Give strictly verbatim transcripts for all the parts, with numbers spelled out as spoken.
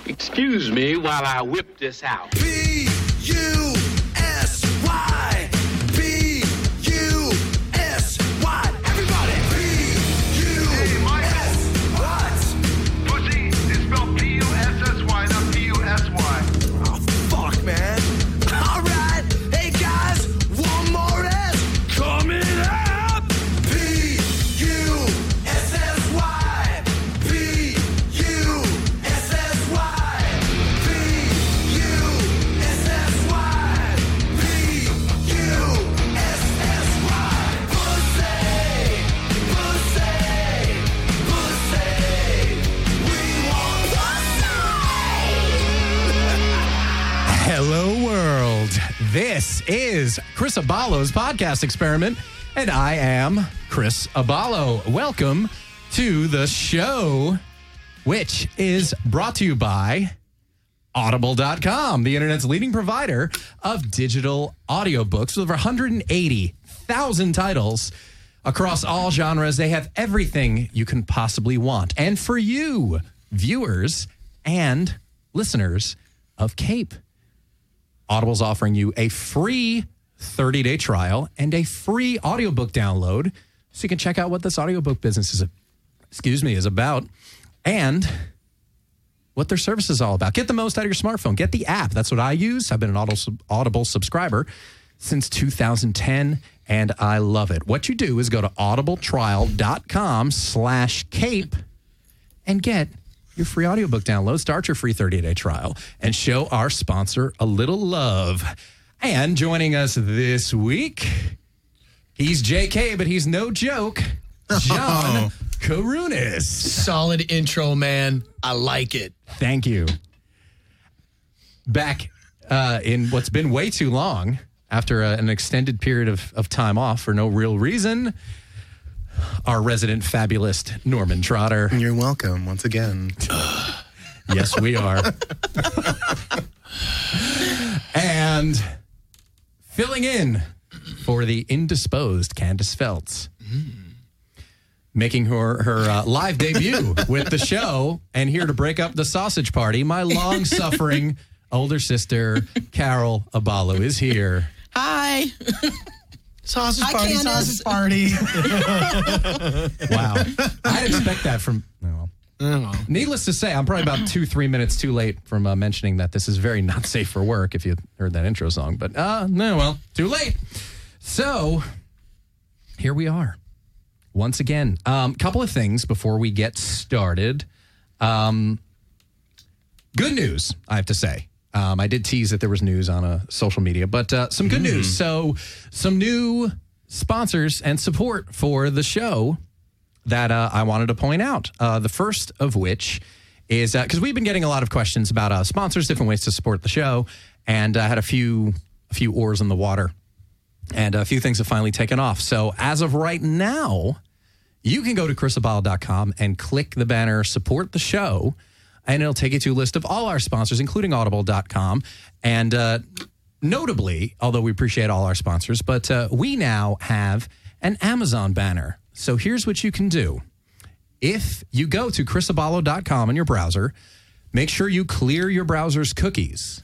Excuse me while I whip this out. B U S Y. B U S Y. Everybody. B U S Y. Pussy is spelled P U S S Y, not P U S Y. Oh, fuck, man. All right. Hey, guys. One more S coming up. B U S S Y. B U S S Y. B U S S Y. B U S S Y. Pussy. Pussy. Pussy. We want pussy. Hello, world. This is Chris Abalo's podcast experiment, and I am Chris Abalo. Welcome to the show, which is brought to you by Audible dot com, the internet's leading provider of digital audiobooks with over one hundred eighty thousand titles across all genres. They have everything you can possibly want. And for you, viewers and listeners of Cape, Audible's offering you a free thirty-day trial and a free audiobook download so you can check out what this audiobook business is, excuse me, is about and what their service is all about. Get the most out of your smartphone. Get the app. That's what I use. I've been an Audible, Audible subscriber since two thousand ten, and I love it. What you do is go to audibletrial.com slash cape and get your free audiobook download, start your free thirty-day trial, and show our sponsor a little love. And joining us this week, he's J K, but he's no joke, John Karunis. Solid intro, man. I like it. Thank you. Back uh, in what's been way too long, after uh, an extended period of, of time off for no real reason, our resident fabulist Norman Trotter. You're welcome once again. Yes, we are. And filling in for the indisposed Candace Feltz. Mm. Making her, her uh, live debut with the show and here to break up the sausage party, my long-suffering older sister, Carol Abalo, is here. Hi. Sausage Hi, party, Candace. sausage party. Wow. I didn't expect that from... No. Oh. Needless to say, I'm probably about two, three minutes too late from uh, mentioning that this is very not safe for work, if you heard that intro song. But, uh, no, well, too late. So, here we are. Once again, a um, couple of things before we get started. Um, good news, I have to say. Um, I did tease that there was news on uh, social media, but uh, some good mm. news. So some new sponsors and support for the show that uh, I wanted to point out. Uh, the first of which is, because uh, we've been getting a lot of questions about uh, sponsors, different ways to support the show, and I uh, had a few, a few oars in the water, and a few things have finally taken off. So as of right now, you can go to chris abalo dot com and click the banner Support the Show, and it'll take you to a list of all our sponsors, including audible dot com. And uh, notably, although we appreciate all our sponsors, but uh, we now have an Amazon banner. So here's what you can do. If you go to chris abalo dot com in your browser, make sure you clear your browser's cookies.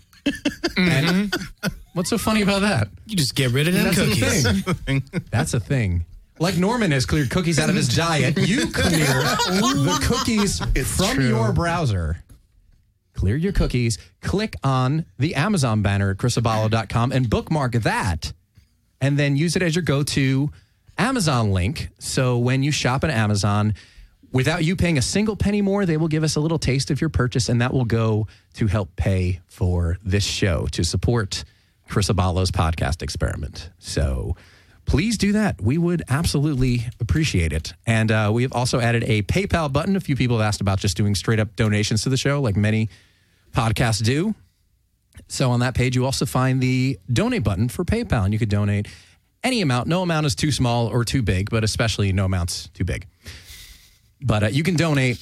And what's so funny about that? You just get rid of them That's cookies. a thing. That's a thing. Like Norman has cleared cookies out of his diet, you clear the cookies It's from true. your browser. Clear your cookies, click on the Amazon banner at chris abalo dot com and bookmark that, and then use it as your go-to Amazon link. So when you shop at Amazon, without you paying a single penny more, they will give us a little taste of your purchase, and that will go to help pay for this show, to support Chris Abalo's podcast experiment. So please do that. We would absolutely appreciate it. And uh, we have also added a PayPal button. A few people have asked about just doing straight up donations to the show, like many podcasts do. So on that page, you also find the donate button for PayPal, and you could donate any amount. No amount is too small or too big, but especially no amount's too big. But uh, you can donate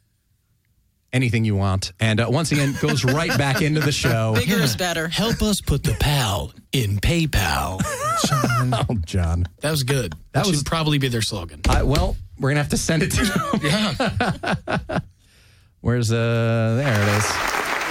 anything you want. And uh, once again, goes right back into the show. Bigger is better. Help us put the pal in PayPal. John. Oh, John. That was good. That, That should was- probably be their slogan. I, well, we're going to have to send it to them. Yeah. Where's, uh, there it is.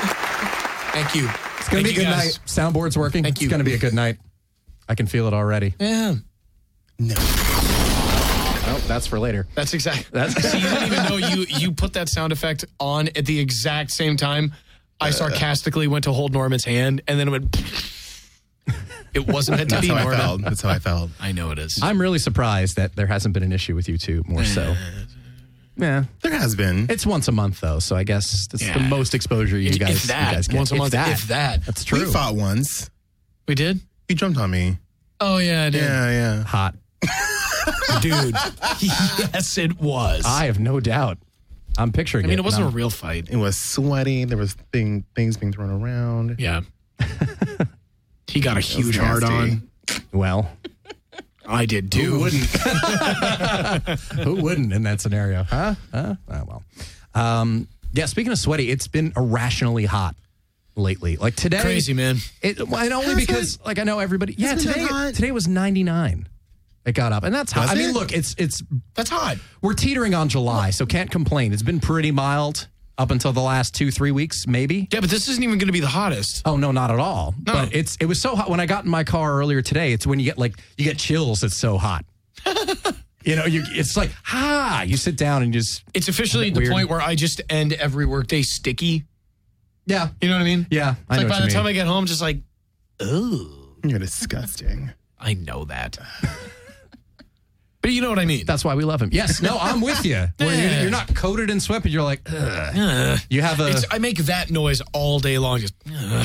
Thank you. It's going to be a good night. Soundboard's working. Thank you. It's going to be a good night. I can feel it already. Yeah. No. Oh, that's for later. That's exactly. That's See, you didn't even know you you put that sound effect on at the exact same time. I sarcastically went to hold Norman's hand, and then it went. It wasn't meant to That's be, how I Norman. felt. That's how I felt. I know it is. I'm really surprised that there hasn't been an issue with you two more so. Yeah. There has been. It's once a month, though, so I guess that's Yeah. the most exposure you If- guys, if that, you guys get. once a If month, that. if that. That's true. We fought once. We did? You jumped on me. Oh, yeah, I did. Yeah, yeah. Hot. Dude. Yes, it was. I have no doubt. I'm picturing I mean, it. it wasn't and a real fight. It was sweaty. There was thing, things being thrown around. Yeah. He got a huge hard nasty. on. I'm- Well, I did too. who wouldn't? Who wouldn't in that scenario? Huh? Huh? Oh, well. Um, yeah, speaking of sweaty, it's been irrationally hot lately. Like today. Crazy, man. It, well, and only Has because, like, I know everybody. Yeah, been that today hot? today was ninety-nine. It got up, and that's hot. Was I mean, it? look, it's it's That's hot. we're teetering on July, so can't complain. It's been pretty mild up until the last two, three weeks, maybe. Yeah, but this isn't even going to be the hottest. Oh no, not at all. No. But it's it was so hot when I got in my car earlier today. It's when you get like you get chills. It's so hot. You know, you it's like ha. You sit down and just It's officially Isn't the it weird? point where I just end every workday sticky. yeah, You know what I mean? yeah. I It's know like what by you the time mean. I get home, just like, oh, You're disgusting. I know that. But you know what I mean. That's why we love him. Yes, no, I'm with you. Where Yeah. you're, you're not coated in sweat, but you're like, ugh. Uh, You have a. it's, I make that noise all day long, just uh,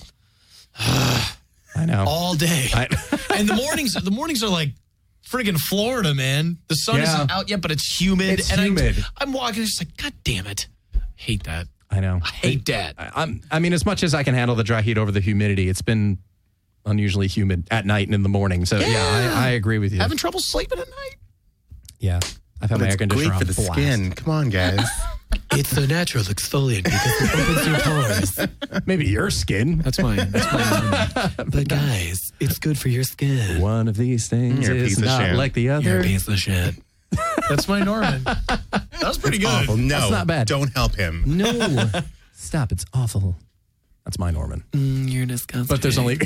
I know. all day. I, And the mornings, the mornings are like friggin' Florida, man. The sun Yeah. isn't out yet, but it's humid. It's and humid. I'm, I'm walking, it's just like, God damn it. Hate that. I know. I hate that. I, I'm. I mean, as much as I can handle the dry heat over the humidity, it's been unusually humid at night and in the morning. So yeah, Yeah. I, I agree with you. Having trouble sleeping at night? Yeah, I've had my It's air conditioner great for on the blast. skin. Come on, guys. It's the natural exfoliant because it opens your pores. Maybe your skin. That's mine. That's mine. But guys, it's good for your skin. One of these things You're a is piece of not shit. like the other. You're a piece of shit. That's my Norman. That was pretty good. Awful. No, That's not bad. Don't help him. No, stop! It's awful. That's my Norman. Mm, you're disgusting. But there's only.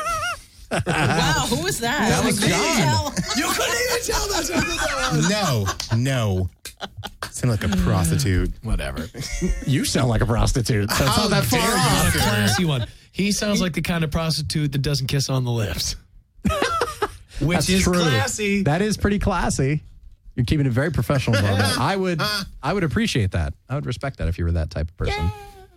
Wow, who was that? That was Couldn't John. tell. You couldn't even tell that's what that was. No, no. Sound like a prostitute. Whatever. You sound like a prostitute. So it's not that far Not off. a classy one. He sounds like the kind of prostitute that doesn't kiss on the lips. Which That's is true. classy. That is pretty classy. You're keeping it very professional, Norman. I would, I would appreciate that. I would respect that if you were that type of person.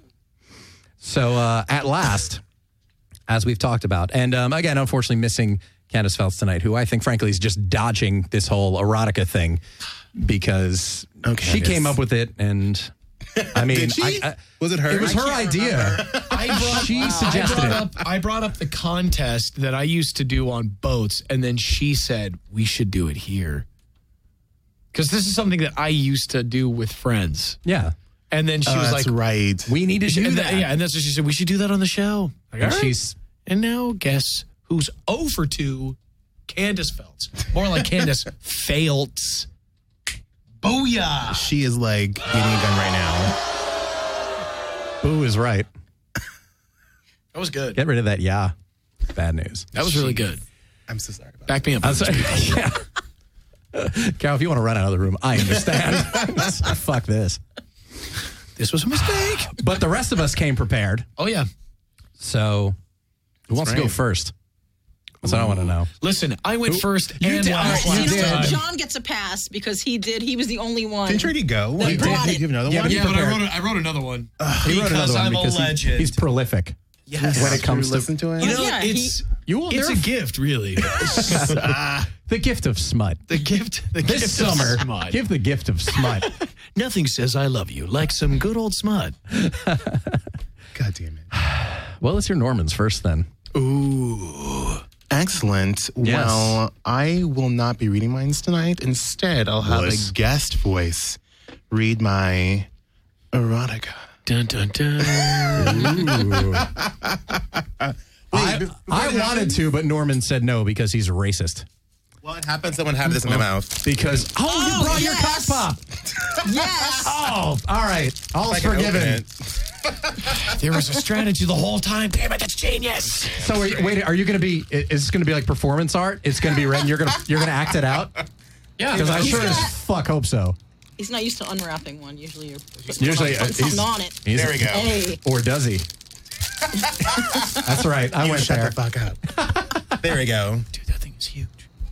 So uh, at last, as we've talked about, and um, again, unfortunately, missing Candace Phelps tonight, who I think, frankly, is just dodging this whole erotica thing because Oh, she Candace. came up with it, and I mean, Did she? I, I, Was it her? it was I her can't idea. I brought, She I suggested brought it. up I brought up the contest that I used to do on boats, and then she said we should do it here. Because this is something that I used to do with friends. Yeah, And then she Oh, was that's like, right. we need to do and that. th- yeah, and that's what she said. We should do that on the show. Like, and all right. she's And now guess who's oh for two? Candace Phelps. More like Candace Failts. Booyah! She is like getting it done right now. Boo is right. That was good. Get rid of that. Yeah, bad news. That was really good. I'm so sorry about Back me up. I'm sorry. Yeah. Carol, if you want to run out of the room, I understand. Fuck this. This was a mistake. But the rest of us came prepared. Oh, yeah. So who wants to go right. first? That's what I want to know. Listen, I went first You and did. last You You last know did. what? time. John gets a pass because he did. He was the only one. Didn't you already go? They You brought did it. you give another Yeah, one? but Yeah, but I prepared. wrote, a, I wrote another one. He wrote because another one I'm because a he- legend. he's prolific. Yes. When it comes to listen to it? You know, Yeah, he- it's you will it's there a are- gift, really. the gift of smut. the gift, the This gift summer, of smut. give the gift of smut. Nothing says I love you like some good old smut. God damn it. Well, let's hear Norman's first then. Ooh. Excellent. Yes. Well, I will not be reading mine tonight. Instead, I'll have Wuss. a guest voice read my erotica. Dun, dun, dun. I, I wanted to, but Norman said no because he's a racist. Well, it happens someone have this in my mouth. Because, oh, you Oh, brought your yes. cock pop. Yes. Oh, all right. All's I can open forgiven. it. There was a strategy the whole time. Damn it, that's genius. So wait, wait, are you going to be? Is this going to be like performance art? It's going to be red. And you're going to you're going to act it out. Yeah, Because I He's sure as got- fuck hope so. He's not used to unwrapping one. Usually you're putting Usually, something uh, he's- on it. He's- There we go. Hey, Or does he? That's right. I You went shut there. the fuck up. There we go. Dude, that thing is huge.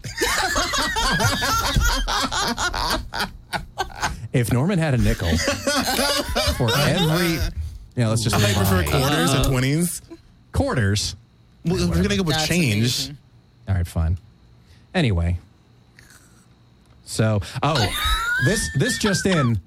If Norman had a nickel for every, yeah, let's just I move prefer on. quarters and twenties. quarters. Well, we're gonna go with that's change. amazing. All right, fine. Anyway, so oh, this this just in.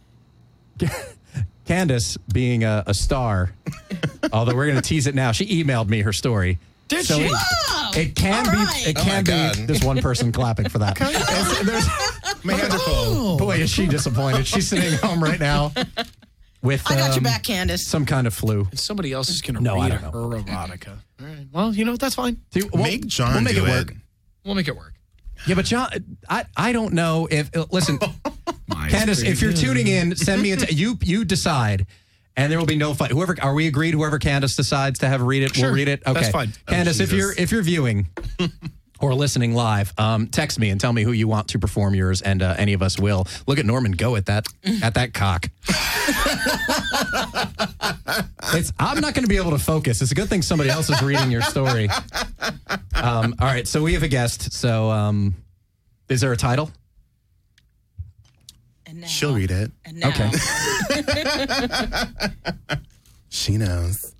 Candace being a, a star, although we're going to tease it now. She emailed me her story. Did so she? It, Wow. it can All be. right. It Oh can my be. God. There's one person clapping for that. It's- there's- My hands are full. boy, is she disappointed. She's sitting home right now with I got um, your back, Candace. some kind of flu. Somebody else is going to No, I read don't her know. erotica. All right. Well, you know, that's fine. See, we'll- Make John we'll make do it work. it. We'll make it work. Yeah, but John, I I don't know if listen, My Candace, if you're tuning in, send me a t- you you decide. And there will be no fight. Whoever are we agreed? Whoever Candace decides to have read it, Sure. we'll read it. Okay, That's fine. Candace, Oh, if you're Jesus. if you're viewing or listening live, um, text me and tell me who you want to perform yours, and uh, any of us will. Look at Norman go at that at that cock. It's, I'm not going to be able to focus. It's a good thing somebody else is reading your story. Um, all right, so we have a guest. So, um, is there a title? And now, She'll read it. And now, Okay. She knows.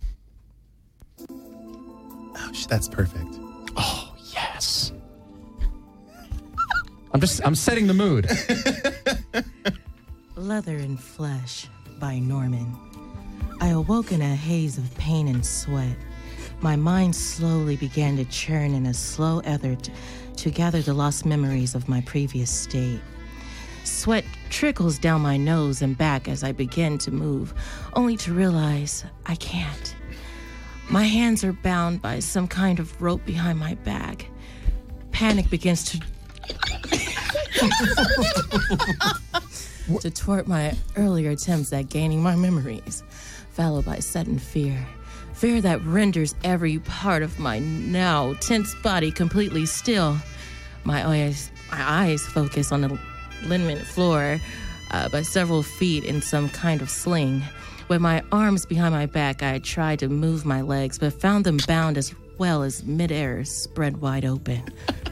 Oh, sh- that's perfect. Oh, yes. I'm just I'm setting the mood. Leather and Flesh by Norman. I awoke in a haze of pain and sweat. My mind slowly began to churn in a slow effort to gather the lost memories of my previous state. Sweat trickles down my nose and back as I begin to move, only to realize I can't. My hands are bound by some kind of rope behind my back. Panic begins to to thwart my earlier attempts at gaining my memories, followed by sudden fear. Fear that renders every part of my now tense body completely still. My eyes, my eyes focus on the liniment floor uh, by several feet in some kind of sling. With my arms behind my back, I tried to move my legs, but found them bound as well as midair spread wide open.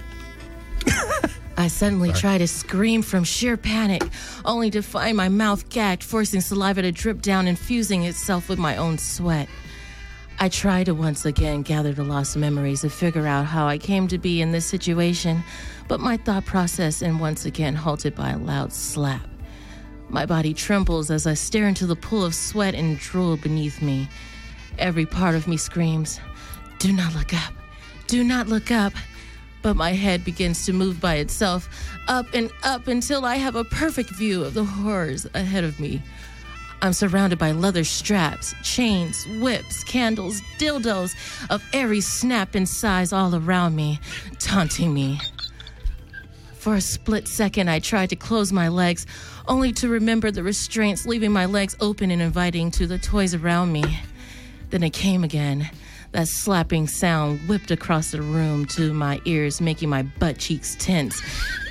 I suddenly try to scream from sheer panic, only to find my mouth gagged, forcing saliva to drip down, infusing itself with my own sweat. I try to once again gather the lost memories and figure out how I came to be in this situation, but my thought process is once again halted by a loud slap. My body trembles as I stare into the pool of sweat and drool beneath me. Every part of me screams, "Do not look up. Do not look up." But my head begins to move by itself, up and up until I have a perfect view of the horrors ahead of me. I'm surrounded by leather straps, chains, whips, candles, dildos of every snap and size all around me, taunting me. For a split second, I tried to close my legs, only to remember the restraints leaving my legs open and inviting to the toys around me. Then it came again. That slapping sound whipped across the room to my ears, making my butt cheeks tense.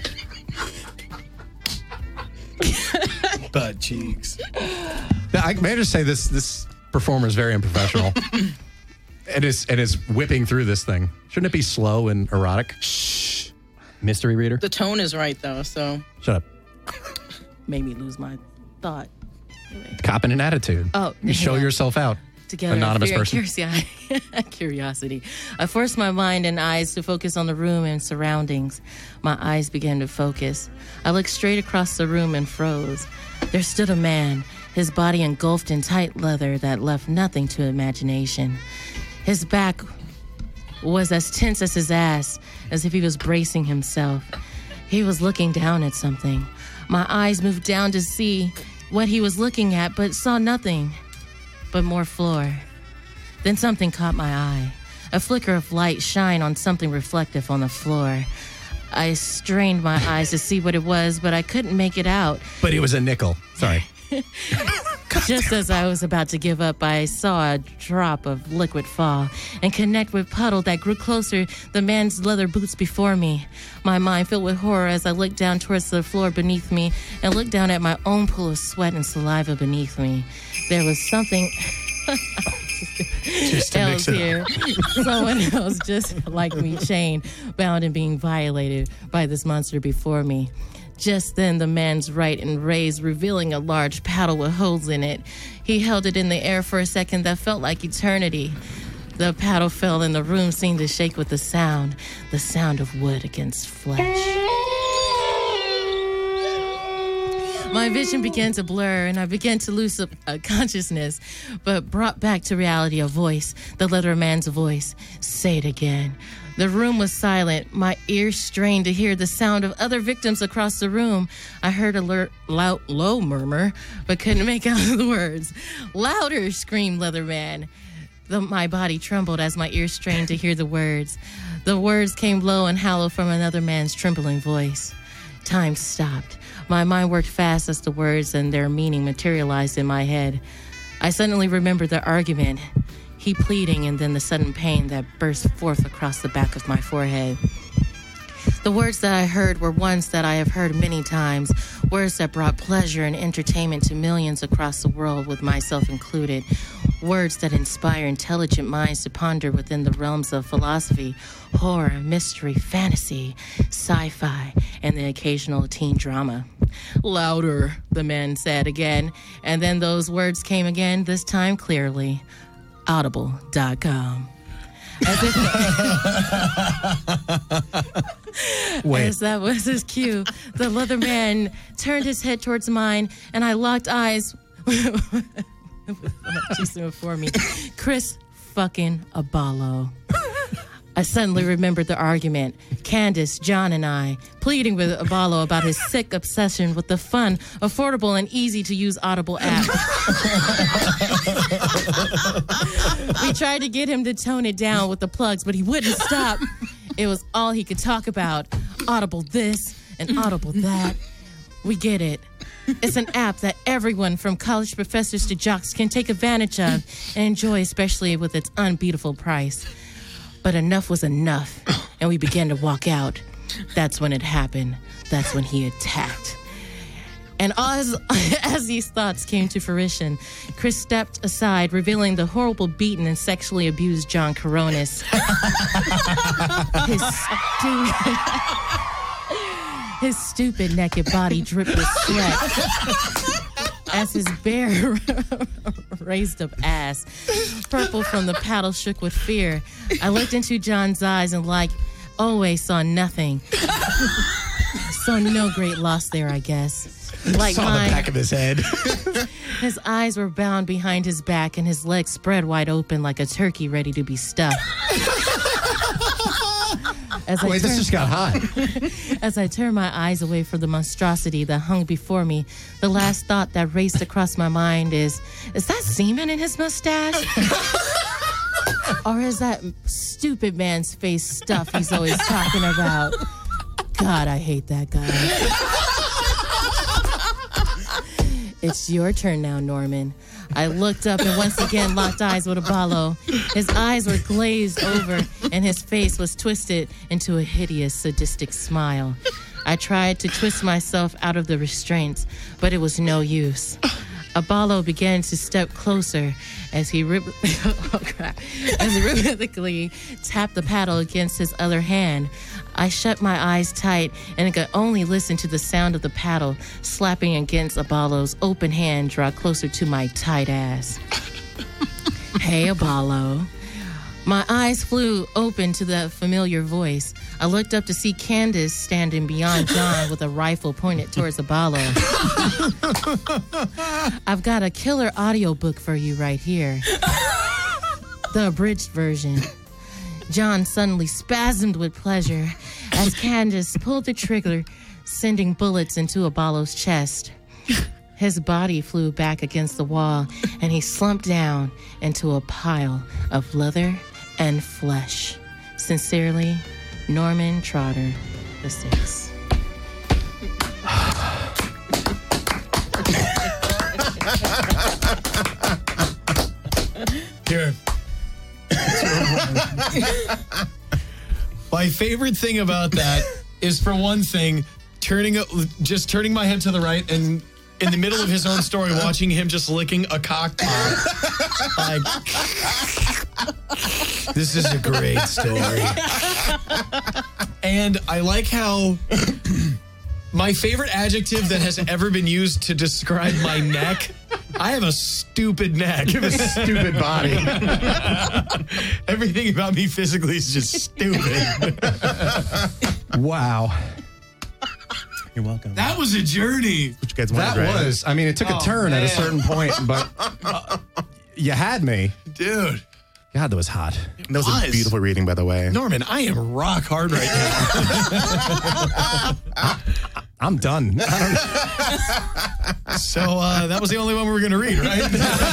Butt cheeks. I may I just say this this performer is very unprofessional. It is it is whipping through this thing. Shouldn't it be slow and erotic? Shh. Mystery reader. the tone is right though. So Shut up. Made me lose my thought. Copping an attitude. Oh, you show yeah. yourself out. Together, Anonymous fear and person. Curiosity. Curiosity. I forced my mind and eyes to focus on the room and surroundings. My eyes began to focus. I looked straight across the room and froze. There stood a man, his body engulfed in tight leather that left nothing to imagination. His back was as tense as his ass, as if he was bracing himself. He was looking down at something. My eyes moved down to see what he was looking at, but saw nothing but more floor. Then something caught my eye. A flicker of light shine on something reflective on the floor. I strained my eyes to see what it was, but I couldn't make it out. But it was a nickel. Sorry. Just as I was about to give up, I saw a drop of liquid fall and connect with puddle that grew closer, the man's leather boots before me. My mind filled with horror as I looked down towards the floor beneath me and looked down at my own pool of sweat and saliva beneath me. There was something Just to else mix it here. Someone else just like me, chained, bound, and being violated by this monster before me. Just then, the man's right and raised, revealing a large paddle with holes in it. He held it in the air for a second that felt like eternity. The paddle fell and the room seemed to shake with the sound, the sound of wood against flesh. My vision began to blur and I began to lose uh, consciousness, but brought back to reality a voice, the leather man's voice. Say it again. The room was silent. My ears strained to hear the sound of other victims across the room. I heard a lur- loud, low murmur, but couldn't make out the words. Louder, screamed Leatherman. The, my body trembled as my ears strained to hear the words. The words came low and hollow from another man's trembling voice. Time stopped. My mind worked fast as the words and their meaning materialized in my head. I suddenly remembered the argument, he pleading, and then the sudden pain that burst forth across the back of my forehead. The words that I heard were ones that I have heard many times, words that brought pleasure and entertainment to millions across the world, with myself included. Words that inspire intelligent minds to ponder within the realms of philosophy, horror, mystery, fantasy, sci-fi, and the occasional teen drama. Louder, the man said again, and then those words came again, this time clearly. Audible dot com. As if Wait. As that was his cue, the leather man turned his head towards mine, and I locked eyes just before me. Chris fucking Abalo. I suddenly remembered the argument. Candace, John, and I pleading with Abalo about his sick obsession with the fun, affordable, and easy-to-use Audible app. We tried to get him to tone it down with the plugs, but he wouldn't stop. It was all he could talk about. Audible this and Audible that. We get it. It's an app that everyone from college professors to jocks can take advantage of and enjoy, especially with its unbeatable price. But enough was enough, and we began to walk out. That's when it happened. That's when he attacked. And as, as these thoughts came to fruition, Chris stepped aside, revealing the horrible beaten and sexually abused John Coronis. His stupid, his stupid naked body dripped with sweat. As his bare, raised up ass, purple from the paddle, shook with fear. I looked into John's eyes and, like always, saw nothing. Saw no great loss there, I guess. Like Saw mine, the back of his head. his eyes were bound behind his back and his legs spread wide open like a turkey ready to be stuffed. As I Wait, this turned- just got hot. As I turned my eyes away from the monstrosity that hung before me, the last thought that raced across my mind is, is that semen in his mustache? Or is that stupid man's face stuff he's always talking about? God, I hate that guy. It's your turn now, Norman. I looked up and once again locked eyes with Abalo. His eyes were glazed over and his face was twisted into a hideous, sadistic smile. I tried to twist myself out of the restraints, but it was no use. Abalo began to step closer as he, rip- oh, crap. as he rhythmically tapped the paddle against his other hand. I shut my eyes tight and could only listen to the sound of the paddle slapping against Abalo's open hand draw closer to my tight ass. Hey, Abalo. My eyes flew open to the familiar voice. I looked up to see Candace standing beyond John with a rifle pointed towards Abalo. I've got a killer audiobook for you right here. The abridged version. John suddenly spasmed with pleasure as Candace pulled the trigger, sending bullets into Abalo's chest. His body flew back against the wall, and he slumped down into a pile of leather and flesh. Sincerely, Norman Trotter the Sixth. Here. My favorite thing about that is, for one thing, turning just turning my head to the right and in the middle of his own story, watching him just licking a cock pop. Like, this is a great story. And I like how my favorite adjective that has ever been used to describe my neck, I have a stupid neck. You have a stupid body. Everything about me physically is just stupid. Wow. You're welcome. That was a journey. What you guys wanted, That right? was, I mean, it took a Oh, turn at a man. certain point, but uh, you had me. Dude. God, that was hot. That was, was. a beautiful reading, by the way. Norman, I am rock hard right now. I'm done. So uh, that was the only one we were going to read, right?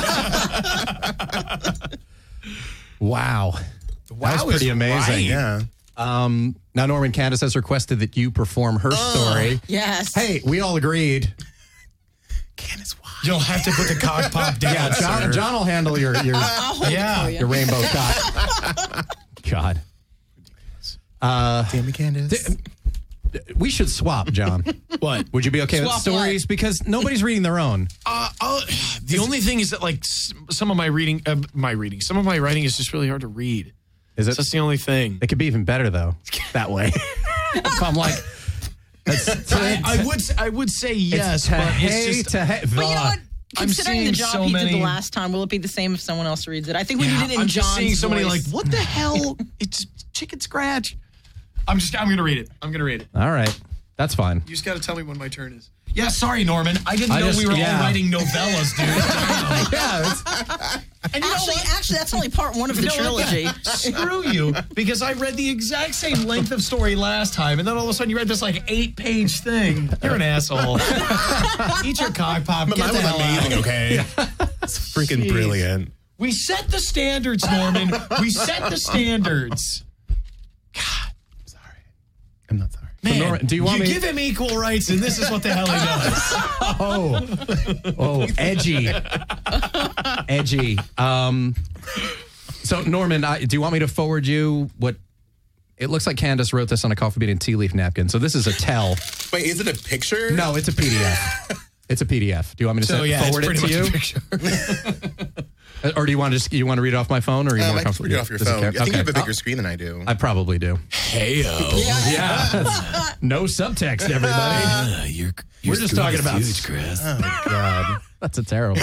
Wow. Wow, That was pretty is amazing. right. Yeah. Um, now, Norman, Candace has requested that you perform her story. Yes. Hey, we all agreed. Candace, why? You'll have to put the cock pop down. Yeah, John, sir. John will handle your your, I'll hold Yeah, it for you. your rainbow cock. God. Uh, Damn it, Candace. we should swap, John. What? Would you be okay with Swap stories? what? Because nobody's reading their own. Uh, I'll, the only thing is that, like, s- some of my reading, uh, my reading, some of my writing is just really hard to read. Is it? That's the only thing. It could be even better, though, that way. If I'm like, that's I, I would, I would say yes, but it's just. to he- But you know what? I'm Considering the seeing job so he many- did the last time, will it be the same if someone else reads it? I think when Yeah, you did it in I'm John's just seeing so many voice. like, what the hell? It's chicken scratch. I'm just, I'm gonna read it. I'm gonna read it. All right. That's fine. You just got to tell me when my turn is. Yeah, sorry, Norman. I didn't I know just- we were yeah. all writing novellas, dude. Damn. Yeah. It's, And you know Actually, what? actually, that's only part one of the You know what? trilogy. Screw you, because I read the exact same length of story last time, and then all of a sudden you read this like eight-page thing. You're an asshole. Eat your cock pop. But Get mine the was hell amazing, out. okay? It's freaking Jeez. brilliant. We set the standards, Norman. We set the standards. Sorry. I'm not sorry. Man, Norman, do you want me- give him equal rights, and this is what the hell he does. oh, oh, edgy, edgy. Um, so Norman, I, do you want me to forward you what? It looks like Candace wrote this on a coffee bean and tea leaf napkin. So this is a tell. Wait, is it a picture? No, it's a P D F. It's a P D F. Do you want me to So send, yeah, it's forward it pretty to much you, a picture. or do you want to just you want to read it off my phone, or are you Um, more I can comfortable? read it off your Does it phone. care? I think Okay. you have a bigger screen than I do. I probably do. Heyo. Yeah. No subtext, everybody. Uh, you're, We're just talking about Chris. Oh, God. That's a terrible.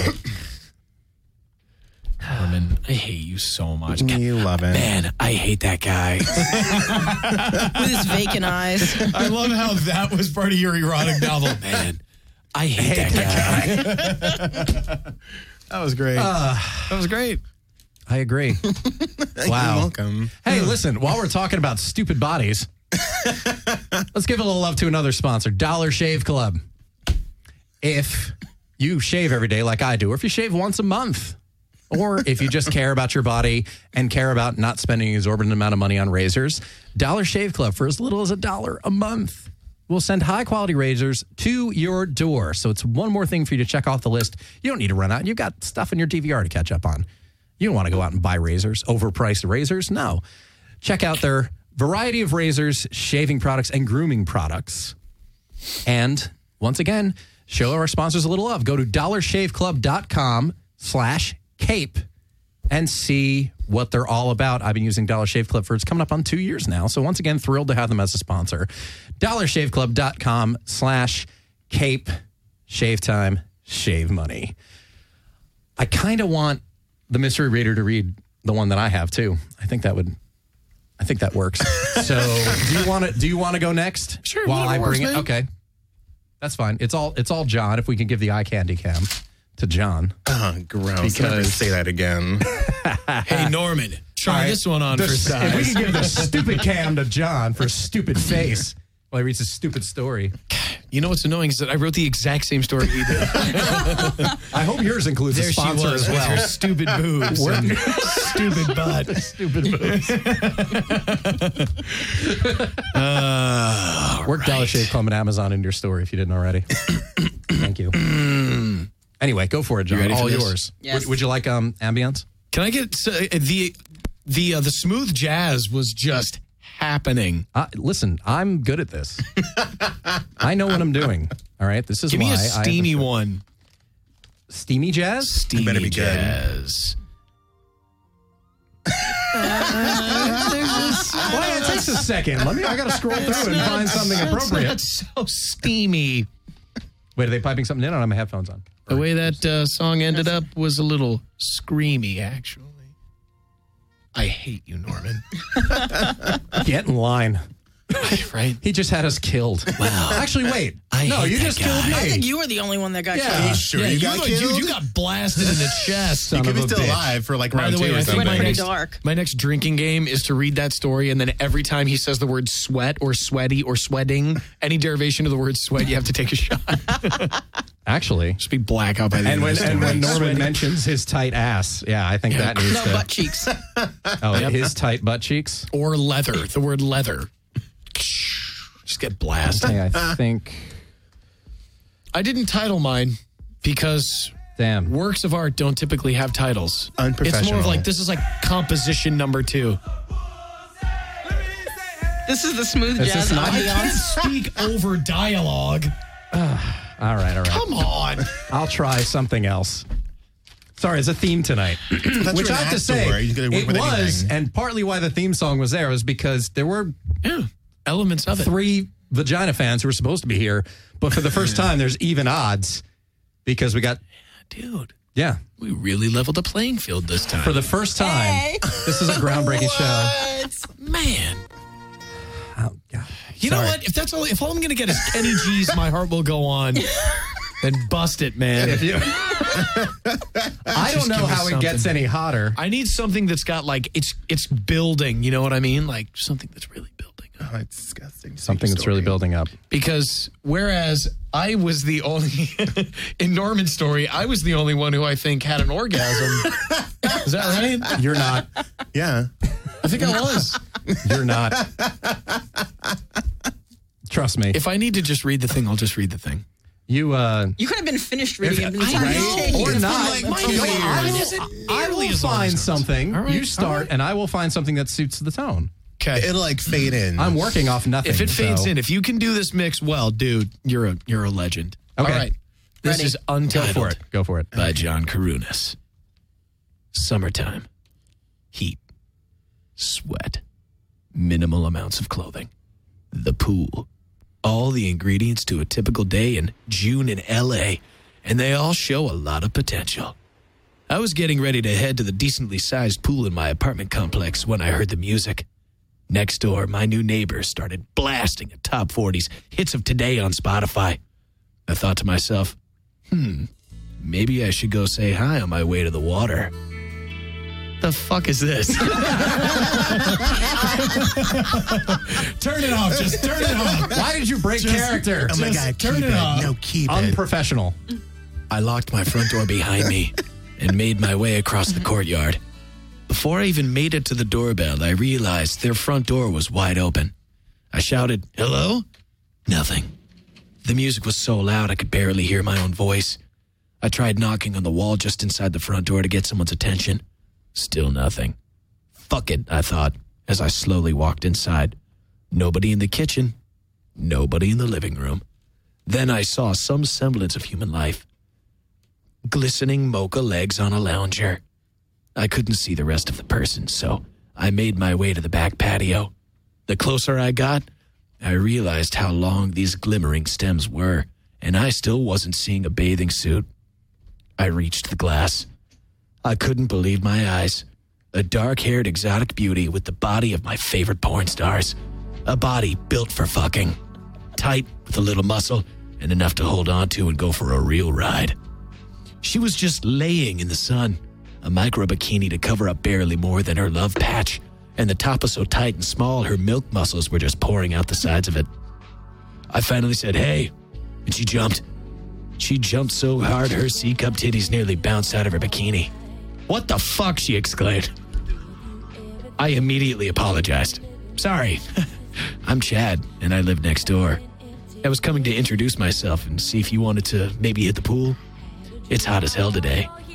Norman, I hate you so much. You love it. Man, I hate that guy. With his vacant eyes. I love how that was part of your erotic novel. Man, I hate, that guy. That was great. that was great. I agree. You're Wow. welcome. Hey, listen, while we're talking about stupid bodies, let's give a little love to another sponsor, Dollar Shave Club. If you shave every day like I do, or if you shave once a month, or if you just care about your body and care about not spending an exorbitant amount of money on razors, Dollar Shave Club, for as little as a dollar a month, will send high-quality razors to your door. So it's one more thing for you to check off the list. You don't need to run out. You've got stuff in your D V R to catch up on. You don't want to go out and buy razors, overpriced razors. No. Check out their variety of razors, shaving products, and grooming products. And once again, show our sponsors a little love. Go to dollarshaveclub.com slash cape and see what they're all about. I've been using Dollar Shave Club for it's coming up on two years now. So once again, thrilled to have them as a sponsor. dollarshaveclub.com slash cape. Shave time, shave money. I kind of want the mystery reader to read the one that I have too. I think that would, I think that works. So do you want to, do you want to go next? Sure, While I whatever bring works, it. man. Okay. That's fine. It's all, it's all John. If we can give the eye candy cam to John. Oh, gross. Because- Never say that again. Hey, Norman, try this one on The- for if we size. can give the stupid cam to John for stupid face while he reads his stupid story. You know what's annoying is that I wrote the exact same story he did. I hope yours includes There a she sponsor was as with well. her stupid boobs and stupid butt. Stupid moves. Uh, Work Dollar Shave Club and Amazon in your story if you didn't already. Thank you. Anyway, go for it, John. ready for All this? yours. Yes. Would, would you like um ambience? Can I get uh, the the uh, the smooth jazz was just happening. Uh, listen, I'm good at this. I know what I'm doing. All right, this is Give why me a I steamy one. Steamy jazz. Steamy better be good. jazz. Well, it takes a second. Let me. I got to scroll through and find something appropriate. That's so steamy. Wait, are they piping something in? Or I have my headphones on. The way that uh, song ended up was a little screamy, actually. I hate you, Norman. Get in line. Right? He just had us killed. Wow. Actually, wait. I no, hate you that just guy. killed me. I think you were the only one that got Yeah. killed. Sure, yeah, you you, got got, killed? dude, you got blasted in the chest. Son You could of be a still bitch. alive for like By round the two way, or I think something. my Pretty next, dark. my next drinking game is to read that story, and then every time he says the word sweat or sweaty or sweating, any derivation of the word sweat, you have to take a shot. Actually. Just be blackout by the And end when of the and story. when Norman Sweaty. mentions his tight ass, yeah, I think that needs No to. butt cheeks. Oh, his tight butt cheeks. Or leather, the word leather. Just get blasted. Okay, I think. I didn't title mine because Damn. works of art don't typically have titles. It's more Unprofessional. of like, this is like composition number two. This is the smooth Is jazz this not- ambiance. Speak over dialogue. All right, all right. Come on. I'll try something else. Sorry, it's a theme tonight. That's Which your I have to actor. say, You could work it with was, anything. and partly why the theme song was there was because there were Yeah. Elements of it. three vagina fans who were supposed to be here, but for the first time, there's even odds because we got, Dude, yeah, we really leveled the playing field this time. for the first time, Hey. this is a groundbreaking show. Man. Oh, God. You know Sorry. what? If that's all, if all I'm going to get is Kenny G's "My Heart Will Go On," then bust it, man. If you- I don't Just know give me how it gets something. any hotter. I need something that's got like it's it's building. You know what I mean? Like something that's really building up. Oh, it's disgusting. Something that's really Story. building up. Because whereas I was the only in Norman's story, I was the only one who I think had an orgasm. Is that right? You're not. Yeah. I think I was. You're not. Trust me. If I need to just read the thing, I'll just read the thing. You, uh, You could have been finished reading it. by the I time you know, take or it. not. like No, two I years. will, Isn't I will nearly as long find as ours. something. All right, you all start, right. and I will find something that suits the tone. Okay. It'll like fade in. I'm working off nothing. If it fades so- in, if you can do this mix well, dude, you're a you're a legend. Okay. All right. This Ready. is Go Untitled for it. Go for it. by John Karunas. Summertime. Heat. Sweat. Minimal amounts of clothing. The pool. All the ingredients to a typical day in June in L A, and they all show a lot of potential. I was getting ready to head to the decently sized pool in my apartment complex when I heard the music. Next door, my new neighbor started blasting a top forties hits of Today on Spotify. I thought to myself, hmm, maybe I should go say hi on my way to the water. The fuck is this? Turn it off. Just turn it off. Why did you break character? Oh my Just God. turn Keep it it. off. No, keep it. Unprofessional. I locked my front door behind me and made my way across the courtyard. Before I even made it to the doorbell, I realized their front door was wide open. I shouted, "Hello?" Nothing. The music was so loud I could barely hear my own voice. I tried knocking on the wall just inside the front door to get someone's attention. Still nothing. Fuck it, I thought, as I slowly walked inside. Nobody in the kitchen. Nobody in the living room. Then I saw some semblance of human life. Glistening mocha legs on a lounger. I couldn't see the rest of the person, so I made my way to the back patio. The closer I got, I realized how long these glimmering stems were, and I still wasn't seeing a bathing suit. I reached the glass. I couldn't believe my eyes. A dark-haired exotic beauty with the body of my favorite porn stars. A body built for fucking. Tight, with a little muscle, and enough to hold on to and go for a real ride. She was just laying in the sun, a micro bikini to cover up barely more than her love patch, and the top was so tight and small her milk muscles were just pouring out the sides of it. I finally said, "Hey," and she jumped. She jumped so hard her C-cup titties nearly bounced out of her bikini. "What the fuck?" she exclaimed. I immediately apologized. "Sorry, I'm Chad, and I live next door. I was coming to introduce myself and see if you wanted to maybe hit the pool. It's hot as hell today."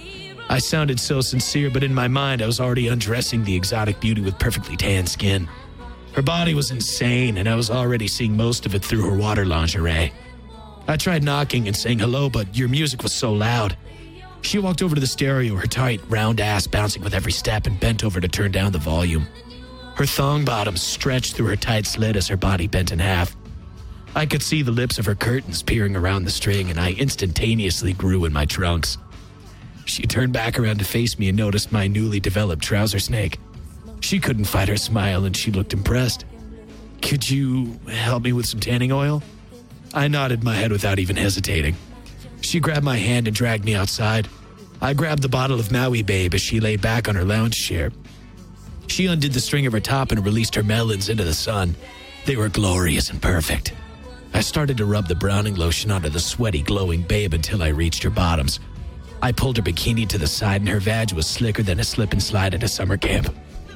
I sounded so sincere, but in my mind, I was already undressing the exotic beauty with perfectly tan skin. Her body was insane, and I was already seeing most of it through her water lingerie. I tried knocking and saying hello, but your music was so loud. She walked over to the stereo, her tight, round ass bouncing with every step, and bent over to turn down the volume. Her thong bottom stretched through her tight slit as her body bent in half. I could see the lips of her curtains peering around the string, and I instantaneously grew in my trunks. She turned back around to face me and noticed my newly developed trouser snake. She couldn't fight her smile, and she looked impressed. "Could you help me with some tanning oil?" I nodded my head without even hesitating. She grabbed my hand and dragged me outside. I grabbed the bottle of Maui Babe as she lay back on her lounge chair. She undid the string of her top and released her melons into the sun. They were glorious and perfect. I started to rub the browning lotion onto the sweaty, glowing babe until I reached her bottoms. I pulled her bikini to the side and her vag was slicker than a slip and slide at a summer camp.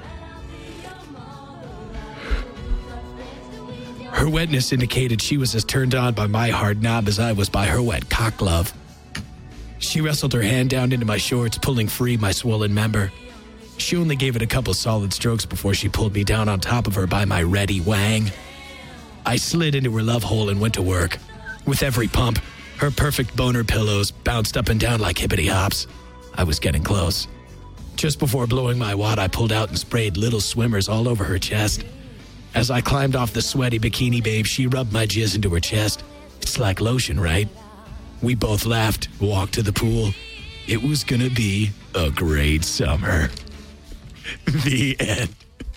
Her wetness indicated she was as turned on by my hard knob as I was by her wet cock glove. She wrestled her hand down into my shorts, pulling free my swollen member. She only gave it a couple solid strokes before she pulled me down on top of her by my ready wang. I slid into her love hole and went to work. With every pump, her perfect boner pillows bounced up and down like hippity hops. I was getting close. Just before blowing my wad, I pulled out and sprayed little swimmers all over her chest. As I climbed off the sweaty bikini babe, she rubbed my jizz into her chest. It's like lotion, right? We both laughed, walked to the pool. It was gonna be a great summer. The end.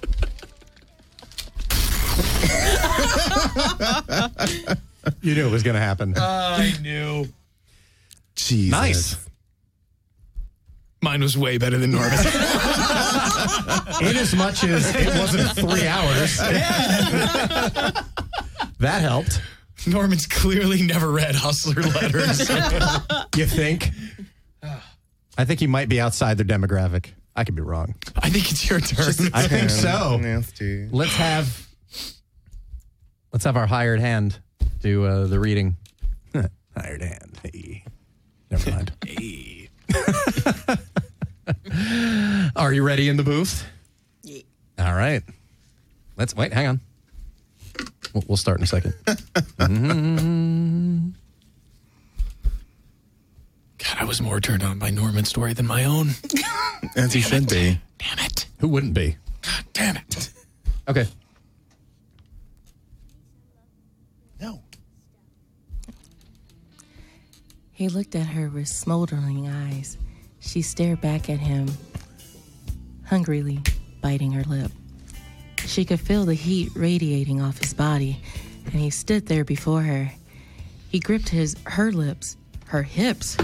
You knew it was going to happen. I knew. Jesus. Nice. Mine was way better than Norman's. In as much as it wasn't three hours. That helped. Norman's clearly never read Hustler letters. You think? I think he might be outside their demographic. I could be wrong. I think it's your turn. I think so. Nasty. Let's have let's have our hired hand do uh, the reading. Hired hand. Hey. Never mind. Hey. Are you ready in the booth? Yeah. All right. Let's wait. Hang on. We'll, we'll start in a second. Mm-hmm. God, I was more turned on by Norman's story than my own. As you should be. Damn it. Who wouldn't be? God damn it. Okay. No. He looked at her with smoldering eyes. She stared back at him, hungrily biting her lip. She could feel the heat radiating off his body, and he stood there before her. He gripped his her lips, her hips,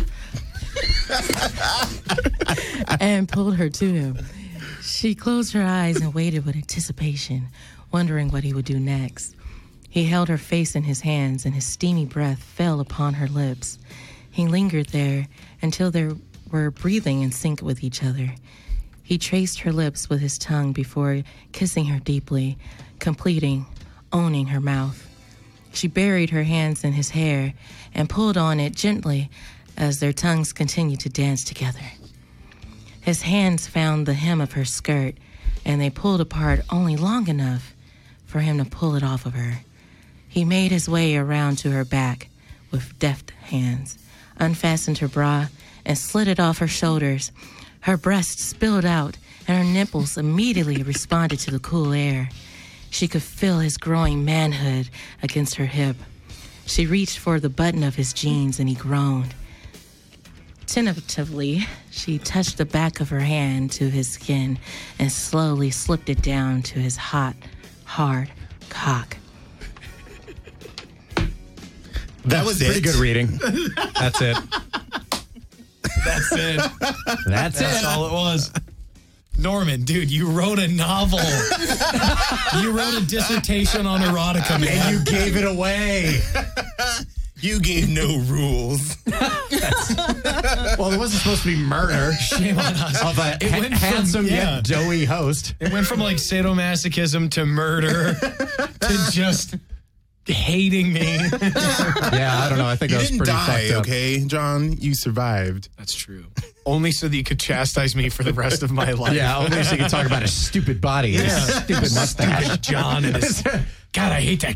and pulled her to him. She closed her eyes and waited with anticipation, wondering what he would do next. He held her face in his hands, and his steamy breath fell upon her lips. He lingered there until they were breathing in sync with each other. He traced her lips with his tongue before kissing her deeply, completing, owning her mouth. She buried her hands in his hair and pulled on it gently as their tongues continued to dance together. His hands found the hem of her skirt, and they pulled apart only long enough for him to pull it off of her. He made his way around to her back with deft hands, unfastened her bra, and slid it off her shoulders. Her breasts spilled out, and her nipples immediately responded to the cool air. She could feel his growing manhood against her hip. She reached for the button of his jeans, and he groaned. Tentatively, she touched the back of her hand to his skin and slowly slipped it down to his hot, hard cock. That was Pretty it. good reading. That's it. That's it. That's That's it. all it was. Norman, dude, you wrote a novel. You wrote a dissertation on erotica, man. And you gave it away. You gave no rules. Well, it wasn't supposed to be murder. Shame on us. Of a It ha- went from- handsome yeah. yet doughy host. It went from like sadomasochism to murder to just hating me. Yeah, I don't know. I think You that was didn't pretty die, fucked up. okay, John? You survived. That's true. Only so that you could chastise me for the rest of my life. Yeah, only so you can talk about his stupid body, and his stupid mustache. John and his... God, I hate that